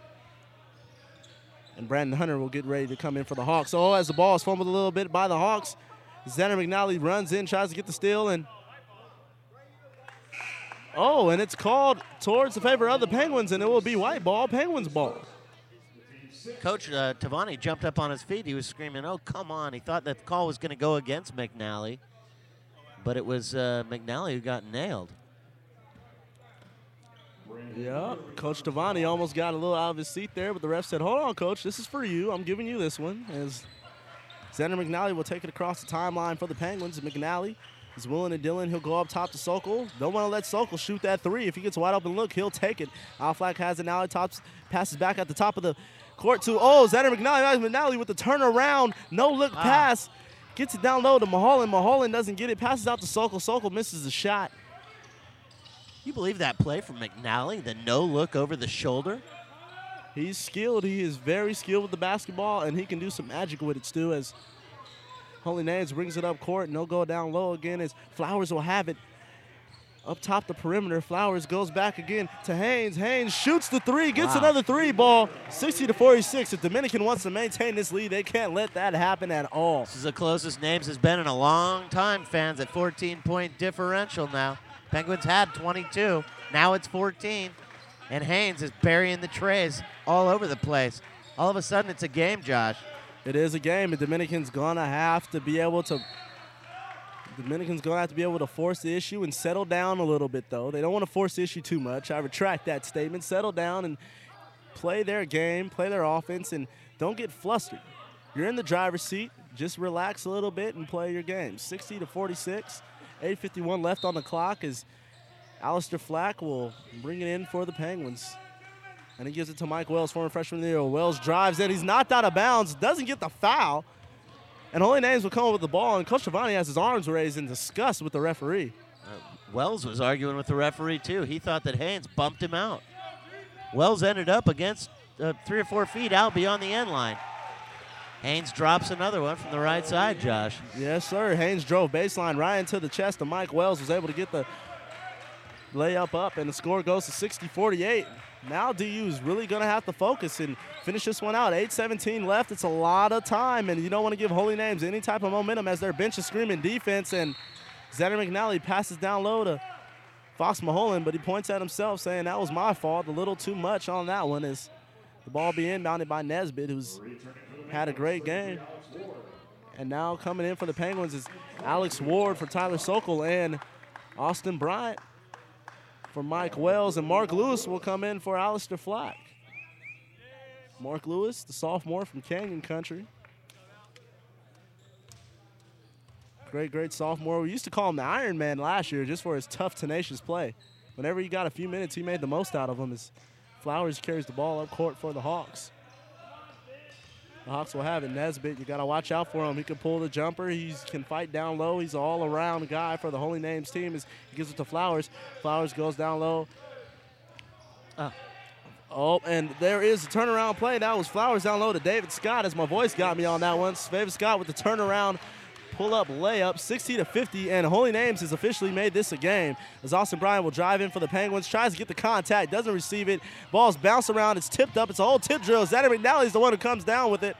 And Brandon Hunter will get ready to come in for the Hawks. Oh, as the ball is fumbled a little bit by the Hawks, Xander McNally runs in, tries to get the steal, and oh, and it's called towards the favor of the Penguins, and it will be white ball, Penguins ball. Coach uh, Tavani jumped up on his feet. He was screaming, oh, come on. He thought that the call was going to go against McNally, but it was uh, McNally who got nailed. Yeah, Coach Tavani almost got a little out of his seat there, but the ref said, hold on, Coach, this is for you. I'm giving you this one. As Xander McNally will take it across the timeline for the Penguins. McNally is willing to Dillon. He'll go up top to Sokol. Don't want to let Sokol shoot that three. If he gets wide open look, he'll take it. Alflack has it now. He tops, passes back at the top of the court to, oh, Xander McNally. McNally with the turnaround, no-look Wow. pass. Gets it down low to Mulholland. Mulholland doesn't get it. Passes out to Sokol. Sokol misses the shot. You believe that play from McNally, the no look over the shoulder? He's skilled. He is very skilled with the basketball, and he can do some magic with it, Stu, as Holy Names brings it up court, and they'll go down low again as Flowers will have it up top the perimeter. Flowers goes back again to Haynes. Haynes shoots the three, gets Wow. another three ball, sixty to forty-six. If Dominican wants to maintain this lead, they can't let that happen at all. This is the closest Names has been in a long time, fans, at fourteen-point differential now. Penguins had twenty-two. Now it's fourteen. And Haynes is burying the trays all over the place. All of a sudden, it's a game, Josh. It is a game. The Dominican's gonna have to be able to. Dominican's gonna have to be able to force the issue and settle down a little bit, though. They don't want to force the issue too much. I retract that statement. Settle down and play their game, play their offense, and don't get flustered. You're in the driver's seat. Just relax a little bit and play your game. sixty to forty-six. eight fifty-one left on the clock as Alistair Flack will bring it in for the Penguins. And he gives it to Mike Wells, former freshman of the year. Wells drives in. He's knocked out of bounds, doesn't get the foul. And Holy Names will come up with the ball, and Coach Tavani has his arms raised in disgust with the referee. Uh, Wells was arguing with the referee, too. He thought that Haynes bumped him out. Wells ended up against uh, three or four feet out beyond the end line. Haynes drops another one from the right side, Josh. Yes, sir. Haynes drove baseline right into the chest of Mike Wells, was able to get the layup up, and the score goes to sixty forty-eight. Now D U is really going to have to focus and finish this one out. eight seventeen left. It's a lot of time, and you don't want to give Holy Names any type of momentum as their bench is screaming defense, and Xander McNally passes down low to Fox Mulholland, but he points at himself saying that was my fault. A little too much on that one as the ball being inbounded by Nesbitt, who's had a great game. And now coming in for the Penguins is Alex Ward for Tyler Sokol and Austin Bryant for Mike Wells, and Mark Lewis will come in for Alistair Flack. Mark Lewis, the sophomore from Canyon Country. Great, great sophomore. We used to call him the Iron Man last year just for his tough, tenacious play. Whenever he got a few minutes, he made the most out of him as Flowers carries the ball up court for the Hawks. The Hawks will have it. Nesbitt, you got to watch out for him. He can pull the jumper. He can fight down low. He's an all-around guy for the Holy Names team. As he gives it to Flowers. Flowers goes down low. Oh. Oh, and there is a turnaround play. That was Flowers down low to David Scott, as my voice got me on that one. David Scott with the turnaround pull-up layup, sixty to fifty, and Holy Names has officially made this a game. As Austin Bryant will drive in for the Penguins, tries to get the contact, doesn't receive it. Ball's bounce around, it's tipped up. It's a whole tip drill. Xander McNally's the one who comes down with it.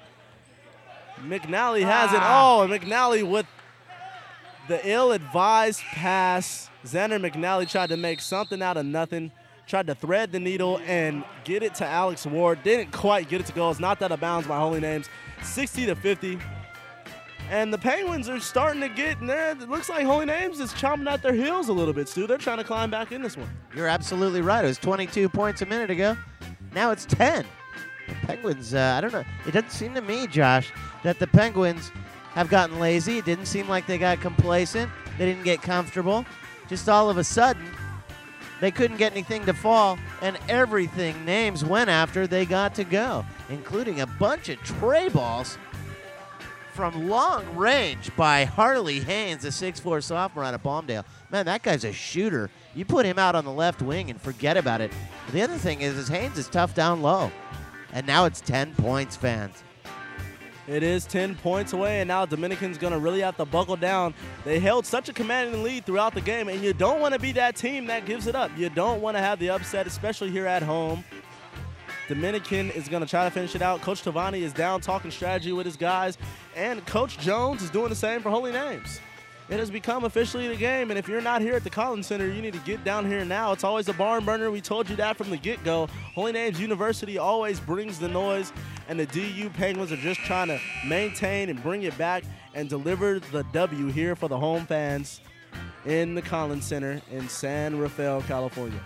McNally has it. Oh, and McNally with the ill-advised pass. Xander McNally tried to make something out of nothing. Tried to thread the needle and get it to Alex Ward. Didn't quite get it to go. It's not that out of bounds by Holy Names. sixty to fifty. And the Penguins are starting to get in there. It looks like Holy Names is chomping at their heels a little bit, Stu. They're trying to climb back in this one. You're absolutely right. It was twenty-two points a minute ago. Now it's ten. The Penguins, uh, I don't know. It doesn't seem to me, Josh, that the Penguins have gotten lazy. It didn't seem like they got complacent. They didn't get comfortable. Just all of a sudden, they couldn't get anything to fall, and everything Names went after, they got to go, including a bunch of tray balls from long range by Harley Haynes, a six foot four sophomore out of Palmdale. Man, that guy's a shooter. You put him out on the left wing and forget about it. The other thing is, is Haynes is tough down low. And now it's ten points, fans. It is ten points away, and now Dominican's going to really have to buckle down. They held such a commanding lead throughout the game, and you don't want to be that team that gives it up. You don't want to have the upset, especially here at home. Dominican is going to try to finish it out. Coach Tavani is down talking strategy with his guys, and Coach Jones is doing the same for Holy Names. It has become officially the game, and if you're not here at the Collins Center, you need to get down here now. It's always a barn burner. We told you that from the get-go. Holy Names University always brings the noise, and the D U Penguins are just trying to maintain and bring it back and deliver the W here for the home fans in the Collins Center in San Rafael, California.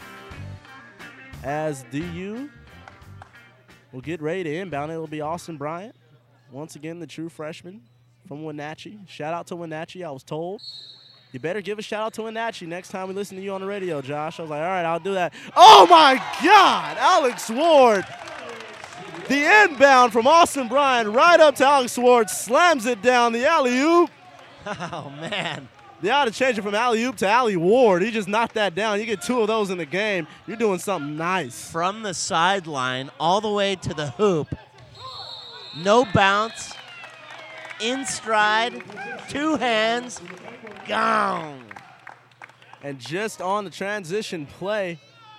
As D U will get ready to inbound, it will be Austin Bryant. Once again, the true freshman from Wenatchee. Shout out to Wenatchee, I was told. You better give a shout out to Wenatchee next time we listen to you on the radio, Josh. I was like, all right, I'll do that. Oh, my God, Alex Ward. The inbound from Austin Bryant right up to Alex Ward, slams it down the alley-oop. Oh, man. They ought to change it from alley-oop to alley Ward. He just knocked that down. You get two of those in the game, you're doing something nice. From the sideline all the way to the hoop. No bounce. In stride. Two hands. Gone. And just on the transition play,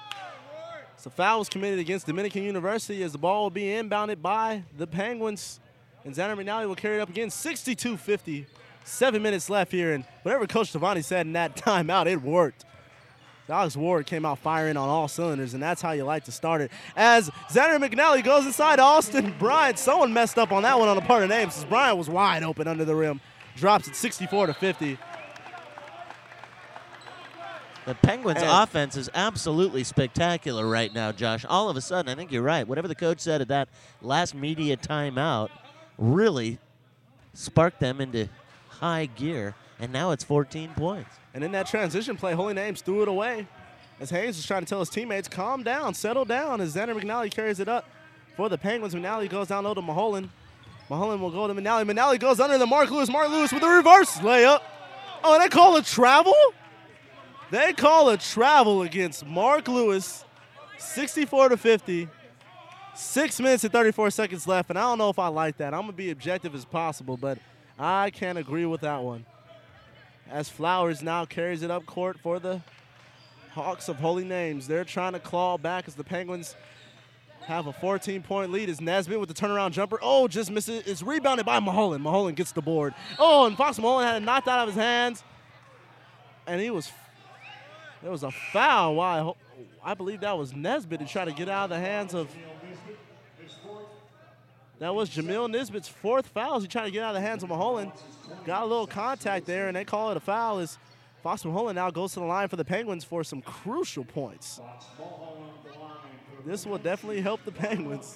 so foul was committed against Dominican University as the ball will be inbounded by the Penguins. And Xander McNally will carry it up again, sixty-two fifty. Seven minutes left here, and whatever Coach Tavani said in that timeout, it worked. Alex Ward came out firing on all cylinders, and that's how you like to start it. As Xander McNally goes inside Austin Bryant, someone messed up on that one on the part of Names, since Bryant was wide open under the rim. Drops it sixty-four to fifty. The Penguins' And offense is absolutely spectacular right now, Josh. All of a sudden, I think you're right. Whatever the coach said at that last media timeout really sparked them into high gear, and now it's fourteen points. And in that transition play, Holy Names threw it away as Haynes was trying to tell his teammates, calm down, settle down, as Xander McNally carries it up for the Penguins. McNally goes down low to Mulholland. Mulholland will go to McNally. McNally goes under the Mark Lewis. Mark Lewis with a reverse layup. Oh, they call a travel? They call a travel against Mark Lewis, sixty-four to fifty. Six minutes and thirty-four seconds left, and I don't know if I like that. I'm going to be objective as possible, but I can't agree with that one. As Flowers now carries it up court for the Hawks of Holy Names. They're trying to claw back as the Penguins have a fourteen point lead. As Nesbitt with the turnaround jumper. Oh, just misses. It's rebounded by Mulholland. Mulholland gets the board. Oh, and Fox Mulholland had it knocked out of his hands. And he was, there was a foul. Why? I believe that was Nesbitt to try to get out of the hands of, that was Jamil Nisbet's fourth foul. He tried to get out of the hands of Mulholland. Got a little contact there, and they call it a foul as Fox Mulholland now goes to the line for the Penguins for some crucial points. This will definitely help the Penguins.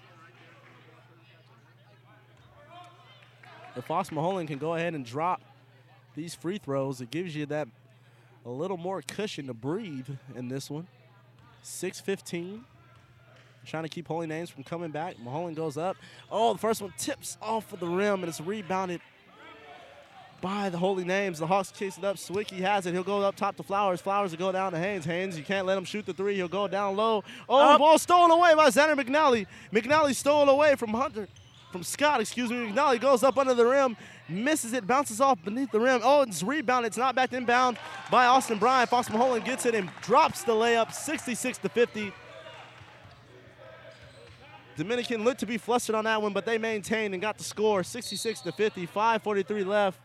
If Fox Mulholland can go ahead and drop these free throws, it gives you that a little more cushion to breathe in this one. six fifteen. trying to keep Holy Names from coming back. Mulholland goes up. Oh, the first one tips off of the rim, and it's rebounded by the Holy Names. The Hawks chase it up. Sawicki has it. He'll go up top to Flowers. Flowers will go down to Haynes. Haynes, you can't let him shoot the three. He'll go down low. Oh, the ball stolen away by Xander McNally. McNally stole away from Hunter, from Scott, excuse me. McNally goes up under the rim, misses it, bounces off beneath the rim. Oh, it's rebounded. It's not back inbound by Austin Bryant. Fox Mulholland gets it and drops the layup, sixty-six to fifty. Dominican looked to be flustered on that one, but they maintained and got the score, sixty-six to fifty, five forty-three left.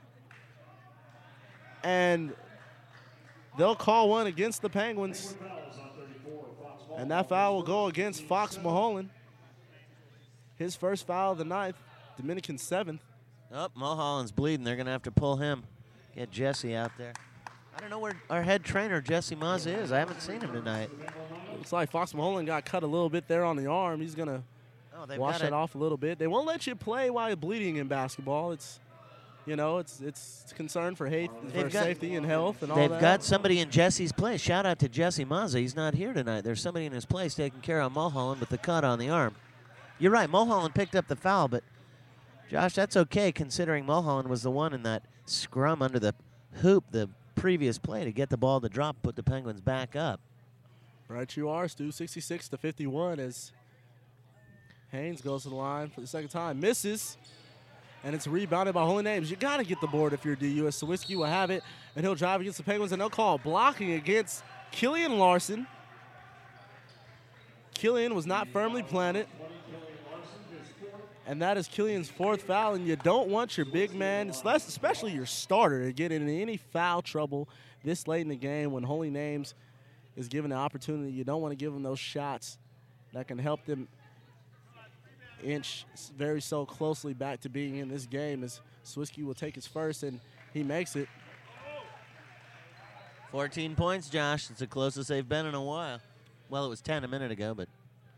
And they'll call one against the Penguins. And that foul will go against Fox Mulholland. His first foul of the ninth, Dominican seventh. Oh, Mulholland's bleeding. They're going to have to pull him, get Jesse out there. I don't know where our head trainer, Jesse Mazza, is. I haven't seen him tonight. Looks like Fox Mulholland got cut a little bit there on the arm. He's going to oh, wash that off a little bit. They won't let you play while you're bleeding in basketball. It's, you know, it's it's concern for, hate, for got, safety and health and all they've that. They've got somebody in Jesse's place. Shout out to Jesse Mazza. He's not here tonight. There's somebody in his place taking care of Mulholland with the cut on the arm. You're right. Mulholland picked up the foul, but, Josh, that's okay considering Mulholland was the one in that scrum under the hoop the previous play to get the ball to drop, put the Penguins back up. Right you are, Stu. sixty-six to fifty-one as Haynes goes to the line for the second time. Misses, and it's rebounded by Holy Names. You got to get the board if you're D U. As Sawicki will have it, and he'll drive against the Penguins, and they'll call blocking against Killian Larson. Killian was not firmly planted. And that is Killian's fourth foul, and you don't want your big man, especially your starter, to get into any foul trouble this late in the game when Holy Names is given the opportunity. You don't want to give them those shots that can help them inch very so closely back to being in this game, as Sawicki will take his first, and he makes it. fourteen points, Josh. It's the closest they've been in a while. Well, it was ten a minute ago, but.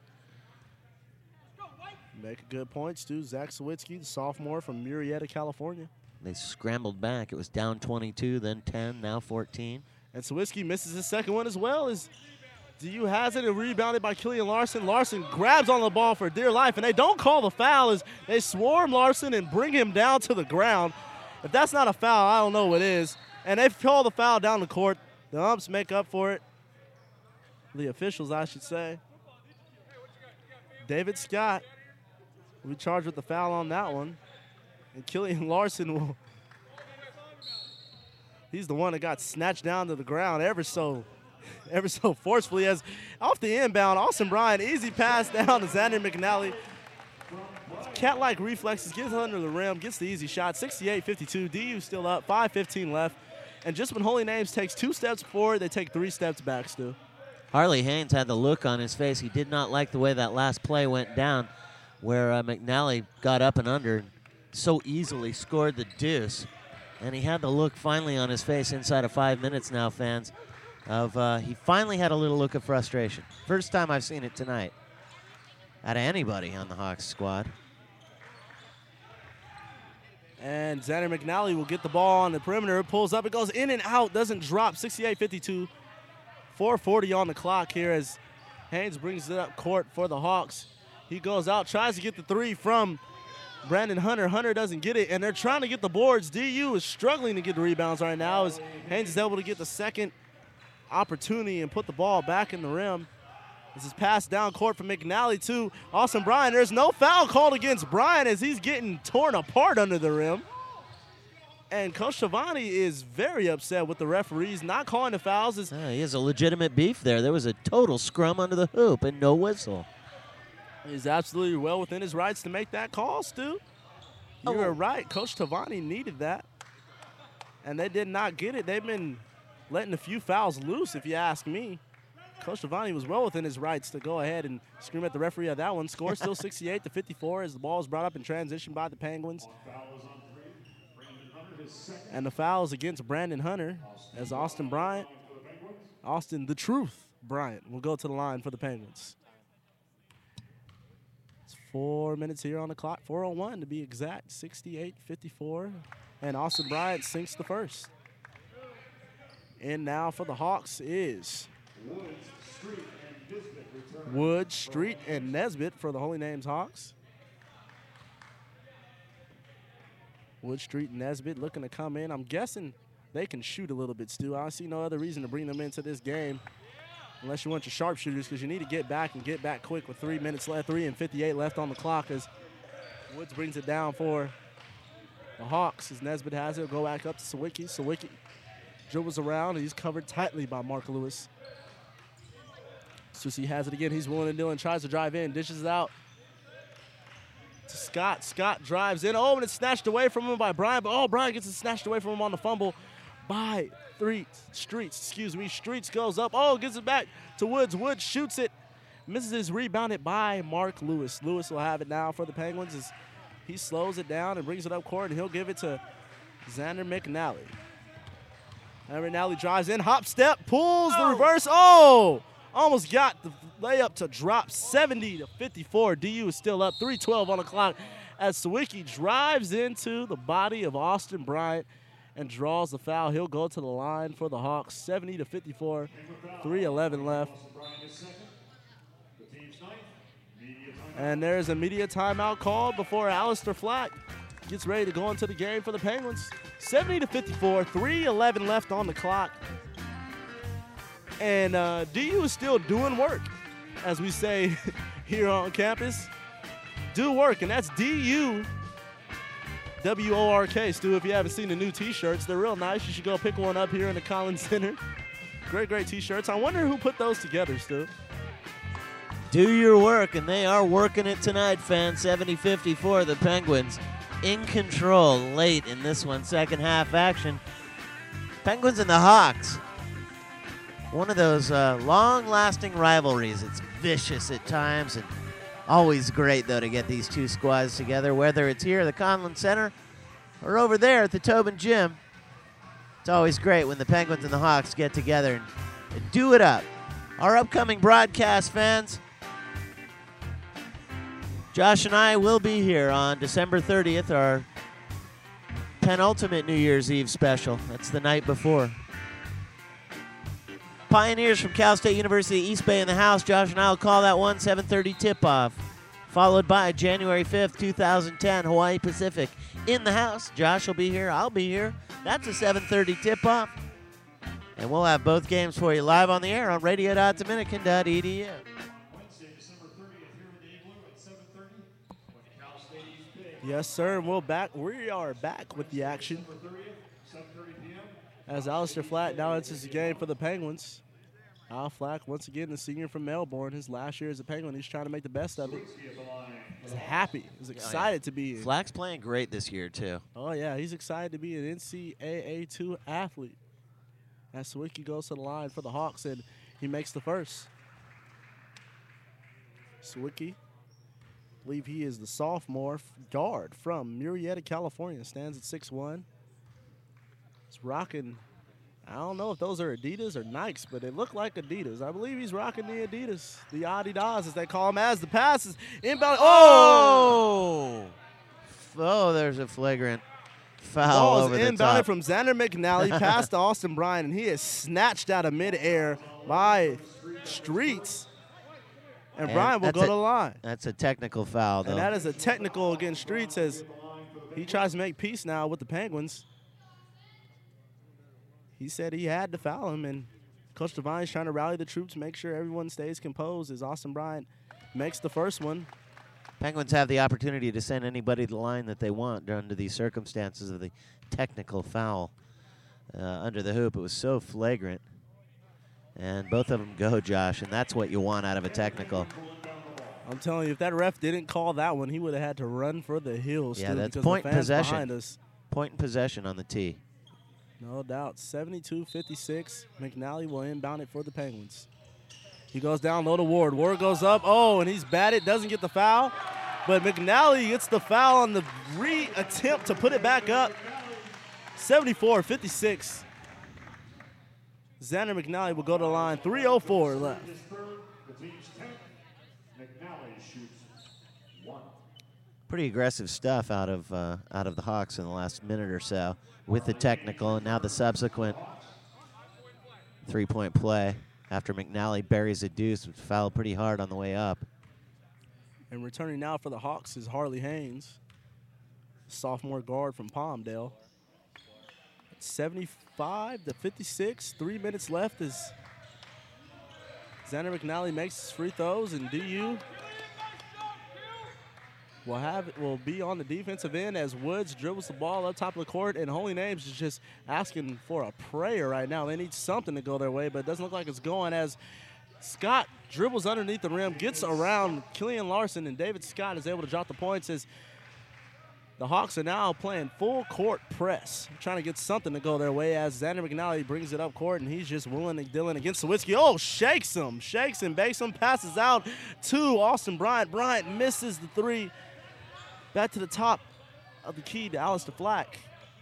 Make a good point, Stu. Zach Sawicki, the sophomore from Murrieta, California. They scrambled back. It was down twenty-two, then ten, now fourteen. And Sawicki misses his second one as well. As D U has it and rebounded by Killian Larson. Larson grabs on the ball for dear life, and they don't call the foul as they swarm Larson and bring him down to the ground. If that's not a foul, I don't know what is. And they've called the foul down the court. The umps make up for it. The officials, I should say. David Scott will be charged with the foul on that one. And Killian Larson will, he's the one that got snatched down to the ground ever so, ever so forcefully. As off the inbound, Austin Bryant, easy pass down to Xander McNally. Cat-like reflexes, gets under the rim, gets the easy shot, sixty-eight fifty-two. D U still up, five fifteen left. And just when Holy Names takes two steps forward, they take three steps back, Stu. Harley Haynes had the look on his face. He did not like the way that last play went down, where uh, McNally got up and under and so easily scored the deuce. And he had the look finally on his face inside of five minutes now, fans, of uh, he finally had a little look of frustration. First time I've seen it tonight out of anybody on the Hawks squad. And Xander McNally will get the ball on the perimeter. It pulls up. It goes in and out. Doesn't drop. sixty-eight fifty-two. four forty on the clock here as Haynes brings it up court for the Hawks. He goes out, tries to get the three from Brandon Hunter. Hunter doesn't get it, and they're trying to get the boards. D U is struggling to get the rebounds right now as Haynes is able to get the second opportunity and put the ball back in the rim. This is passed down court from McNally to Austin Bryant. There's no foul called against Bryant as he's getting torn apart under the rim. And Coach Shavani is very upset with the referees not calling the fouls. As uh, he has a legitimate beef there. There was a total scrum under the hoop and no whistle. He's absolutely well within his rights to make that call, Stu. You were Oh. right. Coach Tavani needed that. And they did not get it. They've been letting a few fouls loose, if you ask me. Coach Tavani was well within his rights to go ahead and scream at the referee at that one. Score still sixty-eight to fifty-four as the ball is brought up in transition by the Penguins. And the foul is against Brandon Hunter as Austin Bryant, Austin the Truth Bryant, will go to the line for the Penguins. It's four minutes here on the clock, four oh one to be exact, sixty-eight fifty-four. And Austin Bryant sinks the first. And now for the Hawks is Wood, Street, and Nesbitt for the Holy Names Hawks. Wood, Street, and Nesbitt looking to come in. I'm guessing they can shoot a little bit, Stu. I see no other reason to bring them into this game unless you want your sharpshooters, because you need to get back and get back quick with three minutes left, three and fifty-eight left on the clock as Woods brings it down for the Hawks as Nesbitt has it. Go back up to Sawicki. Sawicki dribbles around, and he's covered tightly by Mark Lewis. Susi has it again. He's willing and dealing, tries to drive in, dishes it out to Scott. Scott drives in. Oh, and it's snatched away from him by Brian. But oh, Brian gets it snatched away from him on the fumble by three Streets. Excuse me. Streets goes up. Oh, gives it back to Woods. Woods shoots it. Misses his rebounded by Mark Lewis. Lewis will have it now for the Penguins as he slows it down and brings it up court, and he'll give it to Xander McNally. And McNally drives in, hop step, pulls the reverse. Oh! Almost got the layup to drop seventy to fifty-four. D U is still up, three twelve on the clock as Sawicki drives into the body of Austin Bryant and draws the foul. He'll go to the line for the Hawks, seventy to fifty-four, three eleven left. And there's a media timeout called before Alistair Flack gets ready to go into the game for the Penguins. seventy to fifty-four, three eleven left on the clock. And uh, D U is still doing work, as we say here on campus. Do work, and that's D U W O R K. Stu, if you haven't seen the new T-shirts, they're real nice. You should go pick one up here in the Collins Center. Great, great T-shirts. I wonder who put those together, Stu. Do your work, and they are working it tonight, fans. seventy fifty-four, the Penguins in control late in this one, second half action. Penguins and the Hawks. One of those uh, long-lasting rivalries. It's vicious at times, and always great, though, to get these two squads together, whether it's here at the Conlon Center or over there at the Tobin Gym. It's always great when the Penguins and the Hawks get together and, and do it up. Our upcoming broadcast, fans, Josh and I will be here on December thirtieth, our penultimate New Year's Eve special. That's the night before. Pioneers from Cal State University, East Bay in the house. Josh and I will call that one, seven thirty tip-off. Followed by January fifth, two thousand ten, Hawaii Pacific in the house. Josh will be here. I'll be here. That's a seven thirty tip-off. And we'll have both games for you live on the air on radio dot dominican dot e d u. Wednesday, December thirtieth, here in the Igloo at seven thirty with Cal State East Bay. Yes, sir. And we'll back. We are back with the action December thirtieth, seven thirty p m as Alistair Flack now enters the game for the Penguins. Al Flack, once again, the senior from Melbourne. His last year as a Penguin, he's trying to make the best of it. He's happy. He's excited Oh, yeah. to be in. Flack's playing great this year, too. Oh, yeah, he's excited to be an N C double A two athlete. As Sawicki goes to the line for the Hawks, and he makes the first. Sawicki, I believe he is the sophomore guard from Murrieta, California. Stands at six one. He's rocking, I don't know if those are Adidas or Nikes, but they look like Adidas. I believe he's rocking the Adidas, the Adidas, as they call them, as the pass is inbound. Oh! Oh, there's a flagrant foul Ball over is the inbounded top. from Xander McNally past to Austin Bryant, and he is snatched out of midair by Streets. And, And Bryant will that's go a- to the line. That's a technical foul, though. And that is a technical against Streets as he tries to make peace now with the Penguins. He said he had to foul him, and Coach Devine's trying to rally the troops, make sure everyone stays composed as Austin Bryant makes the first one. Penguins have the opportunity to send anybody to the line that they want under these circumstances of the technical foul uh, under the hoop. It was so flagrant. And both of them go, Josh, and that's what you want out of a technical. I'm telling you, if that ref didn't call that one, he would have had to run for the hills. Yeah, too, that's because point the fans possession. behind us. Point in possession on the tee. No doubt. seventy-two fifty-six. McNally will inbound it for the Penguins. He goes down low to Ward. Ward goes up. Oh, and he's batted. Doesn't get the foul. But McNally gets the foul on the re-attempt to put it back up. seventy-four fifty-six. Xander McNally will go to the line. three oh four left. Pretty aggressive stuff out of uh, out of the Hawks in the last minute or so with the technical and now the subsequent three-point play after McNally buries a deuce, which fouled pretty hard on the way up. And returning now for the Hawks is Harley Haynes, sophomore guard from Palmdale. seventy-five to fifty-six, three minutes left as Xander McNally makes his free throws, and D U will have will be on the defensive end as Woods dribbles the ball up top of the court, and Holy Names is just asking for a prayer right now. They need something to go their way, but it doesn't look like it's going as Scott dribbles underneath the rim, gets around Killian Larson, and David Scott is able to drop the points as the Hawks are now playing full court press, trying to get something to go their way as Xander McNally brings it up court, and he's just willing and dealing against Sawitsky. Oh, shakes him, shakes him, bakes him, passes out to Austin Bryant. Bryant misses the three. Back to the top of the key to Alistair Flack.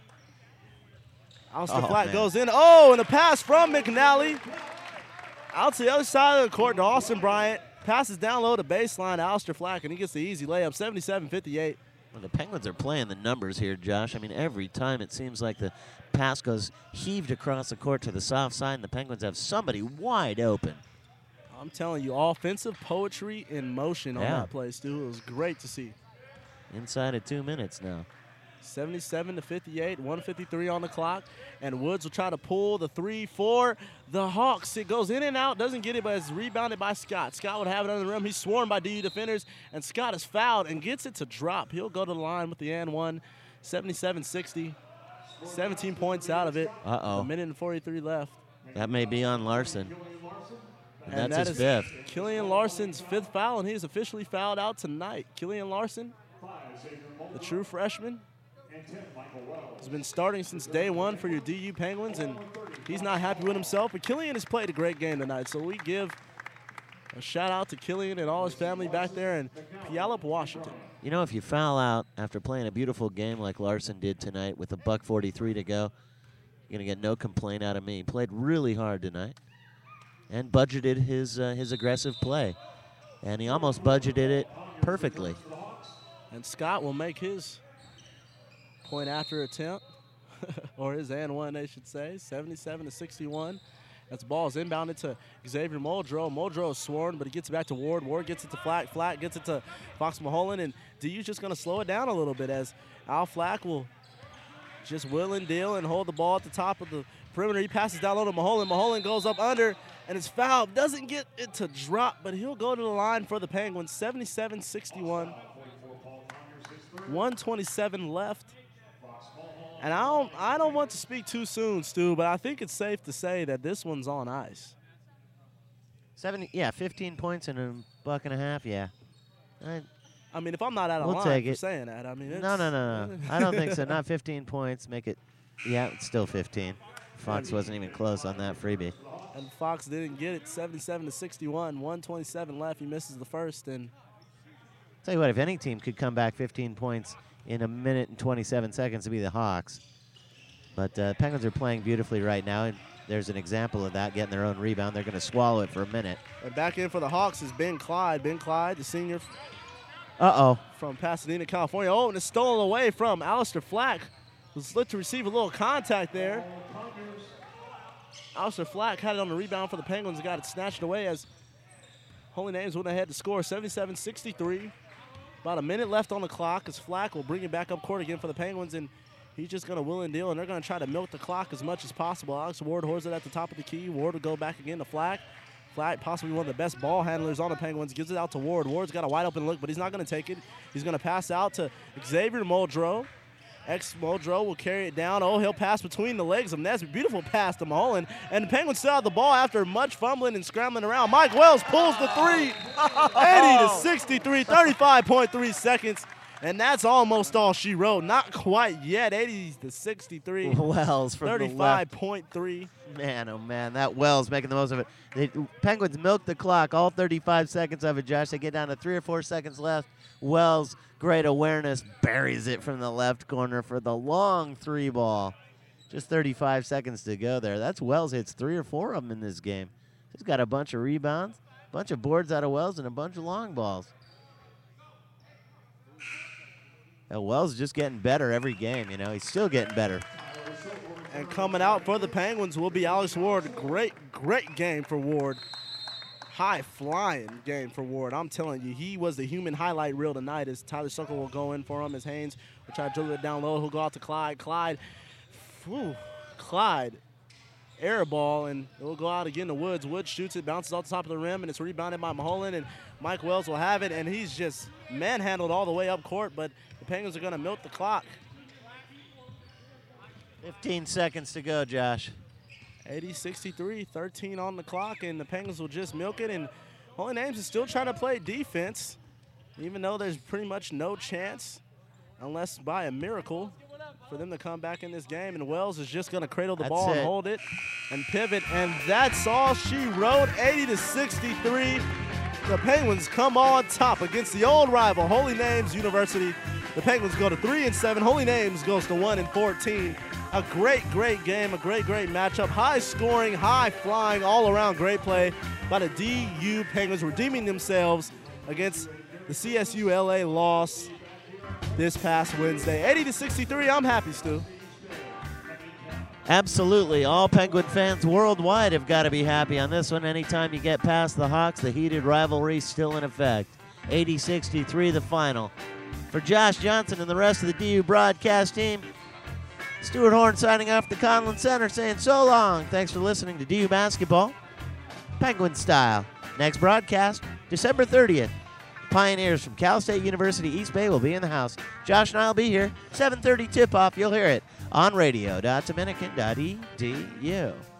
Alistair Oh, Flack man. goes in. Oh, and a pass from McNally. Out to the other side of the court to Austin Bryant. Passes down low to baseline to Alistair Flack, and he gets the easy layup, seventy-seven fifty-eight. Well, the Penguins are playing the numbers here, Josh. I mean, every time it seems like the pass goes heaved across the court to the soft side, and the Penguins have somebody wide open. I'm telling you, offensive poetry in motion on Yeah. that play, Stu. It was great to see. Inside of two minutes now. seventy-seven to fifty-eight, one fifty-three on the clock, and Woods will try to pull the three for the Hawks. It goes in and out, doesn't get it, but it's rebounded by Scott. Scott would have it under the rim. He's swarmed by D U defenders, and Scott is fouled and gets it to drop. He'll go to the line with the and one, seventy-seven sixty, seventeen points out of it. Uh-oh. A minute and forty-three left. That may be on Larson. And, And that's that his is fifth. Killian Larson's fifth foul, and he is officially fouled out tonight. Killian Larson, the true freshman, has been starting since day one for your D U Penguins, and he's not happy with himself. But Killian has played a great game tonight, so we give a shout out to Killian and all his family back there in Puyallup, Washington. You know, if you foul out after playing a beautiful game like Larson did tonight with a buck forty-three to go, you're going to get no complaint out of me. He played really hard tonight and budgeted his, uh, his aggressive play. And he almost budgeted it perfectly. And Scott will make his point after attempt, or his and one, they should say, seventy-seven to sixty-one. As the ball is inbounded to Xavier Muldrow. Muldrow is sworn, but he gets it back to Ward. Ward gets it to Flack. Flack gets it to Fox Mulholland, and D U's just going to slow it down a little bit as Al Flack will just will and deal and hold the ball at the top of the perimeter. He passes down low to Mulholland. Mulholland goes up under, and it's fouled. Doesn't get it to drop, but he'll go to the line for the Penguins, seventy-seven sixty-one. one twenty-seven left. And I don't I don't want to speak too soon, Stu, but I think it's safe to say that this one's on ice. Seventy, yeah, fifteen points in a buck and a half, yeah. I, I mean, if I'm not out of We'll line take for it. saying that, I mean, it's, no, no, no, no. I don't think so. Not fifteen points. Make it, yeah, it's still fifteen. Fox wasn't even close on that freebie. And Fox didn't get it, seventy-seven to sixty-one, one twenty-seven left. He misses the first, and Tell you what, if any team could come back fifteen points in a minute and twenty-seven seconds, it'd be the Hawks. But uh, Penguins are playing beautifully right now, and there's an example of that, getting their own rebound. They're going to swallow it for a minute. and back in for the Hawks is Ben Clyde. Ben Clyde, the senior Uh-oh. from Pasadena, California. Oh, and it's stolen away from Alistair Flack, who's looked to receive a little contact there. Alistair Flack had it on the rebound for the Penguins and got it snatched away as Holy Names went ahead to score seventy-seven sixty-three. About a minute left on the clock as Flack will bring it back up court again for the Penguins, and he's just going to will and deal, and they're going to try to milk the clock as much as possible. Alex Ward hoards it at the top of the key. Ward will go back again to Flack. Flack, possibly one of the best ball handlers on the Penguins, gives it out to Ward. Ward's got a wide open look, but he's not going to take it. He's going to pass out to Xavier Muldrow. Ex-Muldrow will carry it down. Oh, he'll pass between the legs of Nesbitt. Beautiful pass to Mulholland. And the Penguins still have the ball after much fumbling and scrambling around. Mike Wells pulls the three. eighty to sixty-three, thirty-five point three seconds. And that's almost all she wrote. Not quite yet. eighty to sixty-three. Wells from the left. thirty-five point three. Man, oh man, that Wells making the most of it. The Penguins milk the clock, all thirty-five seconds of it, Josh. They get down to three or four seconds left. Wells, great awareness, buries it from the left corner for the long three ball. Just thirty-five seconds to go there. That's Wells hits three or four of them in this game. He's got a bunch of rebounds, a bunch of boards out of Wells, and a bunch of long balls. And Wells is just getting better every game, you know. He's still getting better. And coming out for the Penguins will be Alex Ward. Great, great game for Ward. High-flying game for Ward. I'm telling you, he was the human highlight reel tonight as Tyler Sucker will go in for him, as Haynes will try to dribble it down low. He'll go out to Clyde. Clyde, whew, Clyde, air ball, and it will go out again to Woods. Woods shoots it, bounces off the top of the rim, and it's rebounded by Mulholland, and Mike Wells will have it, and he's just manhandled all the way up court, but the Penguins are going to milk the clock. fifteen seconds to go, Josh. eighty sixty-three, thirteen on the clock, and the Penguins will just milk it. And Holy Names is still trying to play defense, even though there's pretty much no chance, unless by a miracle, for them to come back in this game. And Wells is just going to cradle the That's ball it. and hold it and pivot. And that's all she wrote, eighty to sixty-three. The Penguins come on top against the old rival, Holy Names University. The Penguins go to three and seven. Holy Names goes to one and fourteen. A great, great game, a great, great matchup. High scoring, high flying, all around great play by the D U Penguins, redeeming themselves against the C S U L A loss this past Wednesday. eighty to sixty-three, I'm happy, Stu. Absolutely. All Penguin fans worldwide have got to be happy on this one. Anytime you get past the Hawks, the heated rivalry still in effect. eighty sixty-three the final. For Josh Johnson and the rest of the D U broadcast team, Stuart Horn signing off the Conlon Center saying so long. Thanks for listening to D U Basketball, Penguin style. Next broadcast, December thirtieth. Pioneers from Cal State University East Bay will be in the house. Josh and I will be here. seven thirty tip-off. You'll hear it on radio dot dominican dot e d u.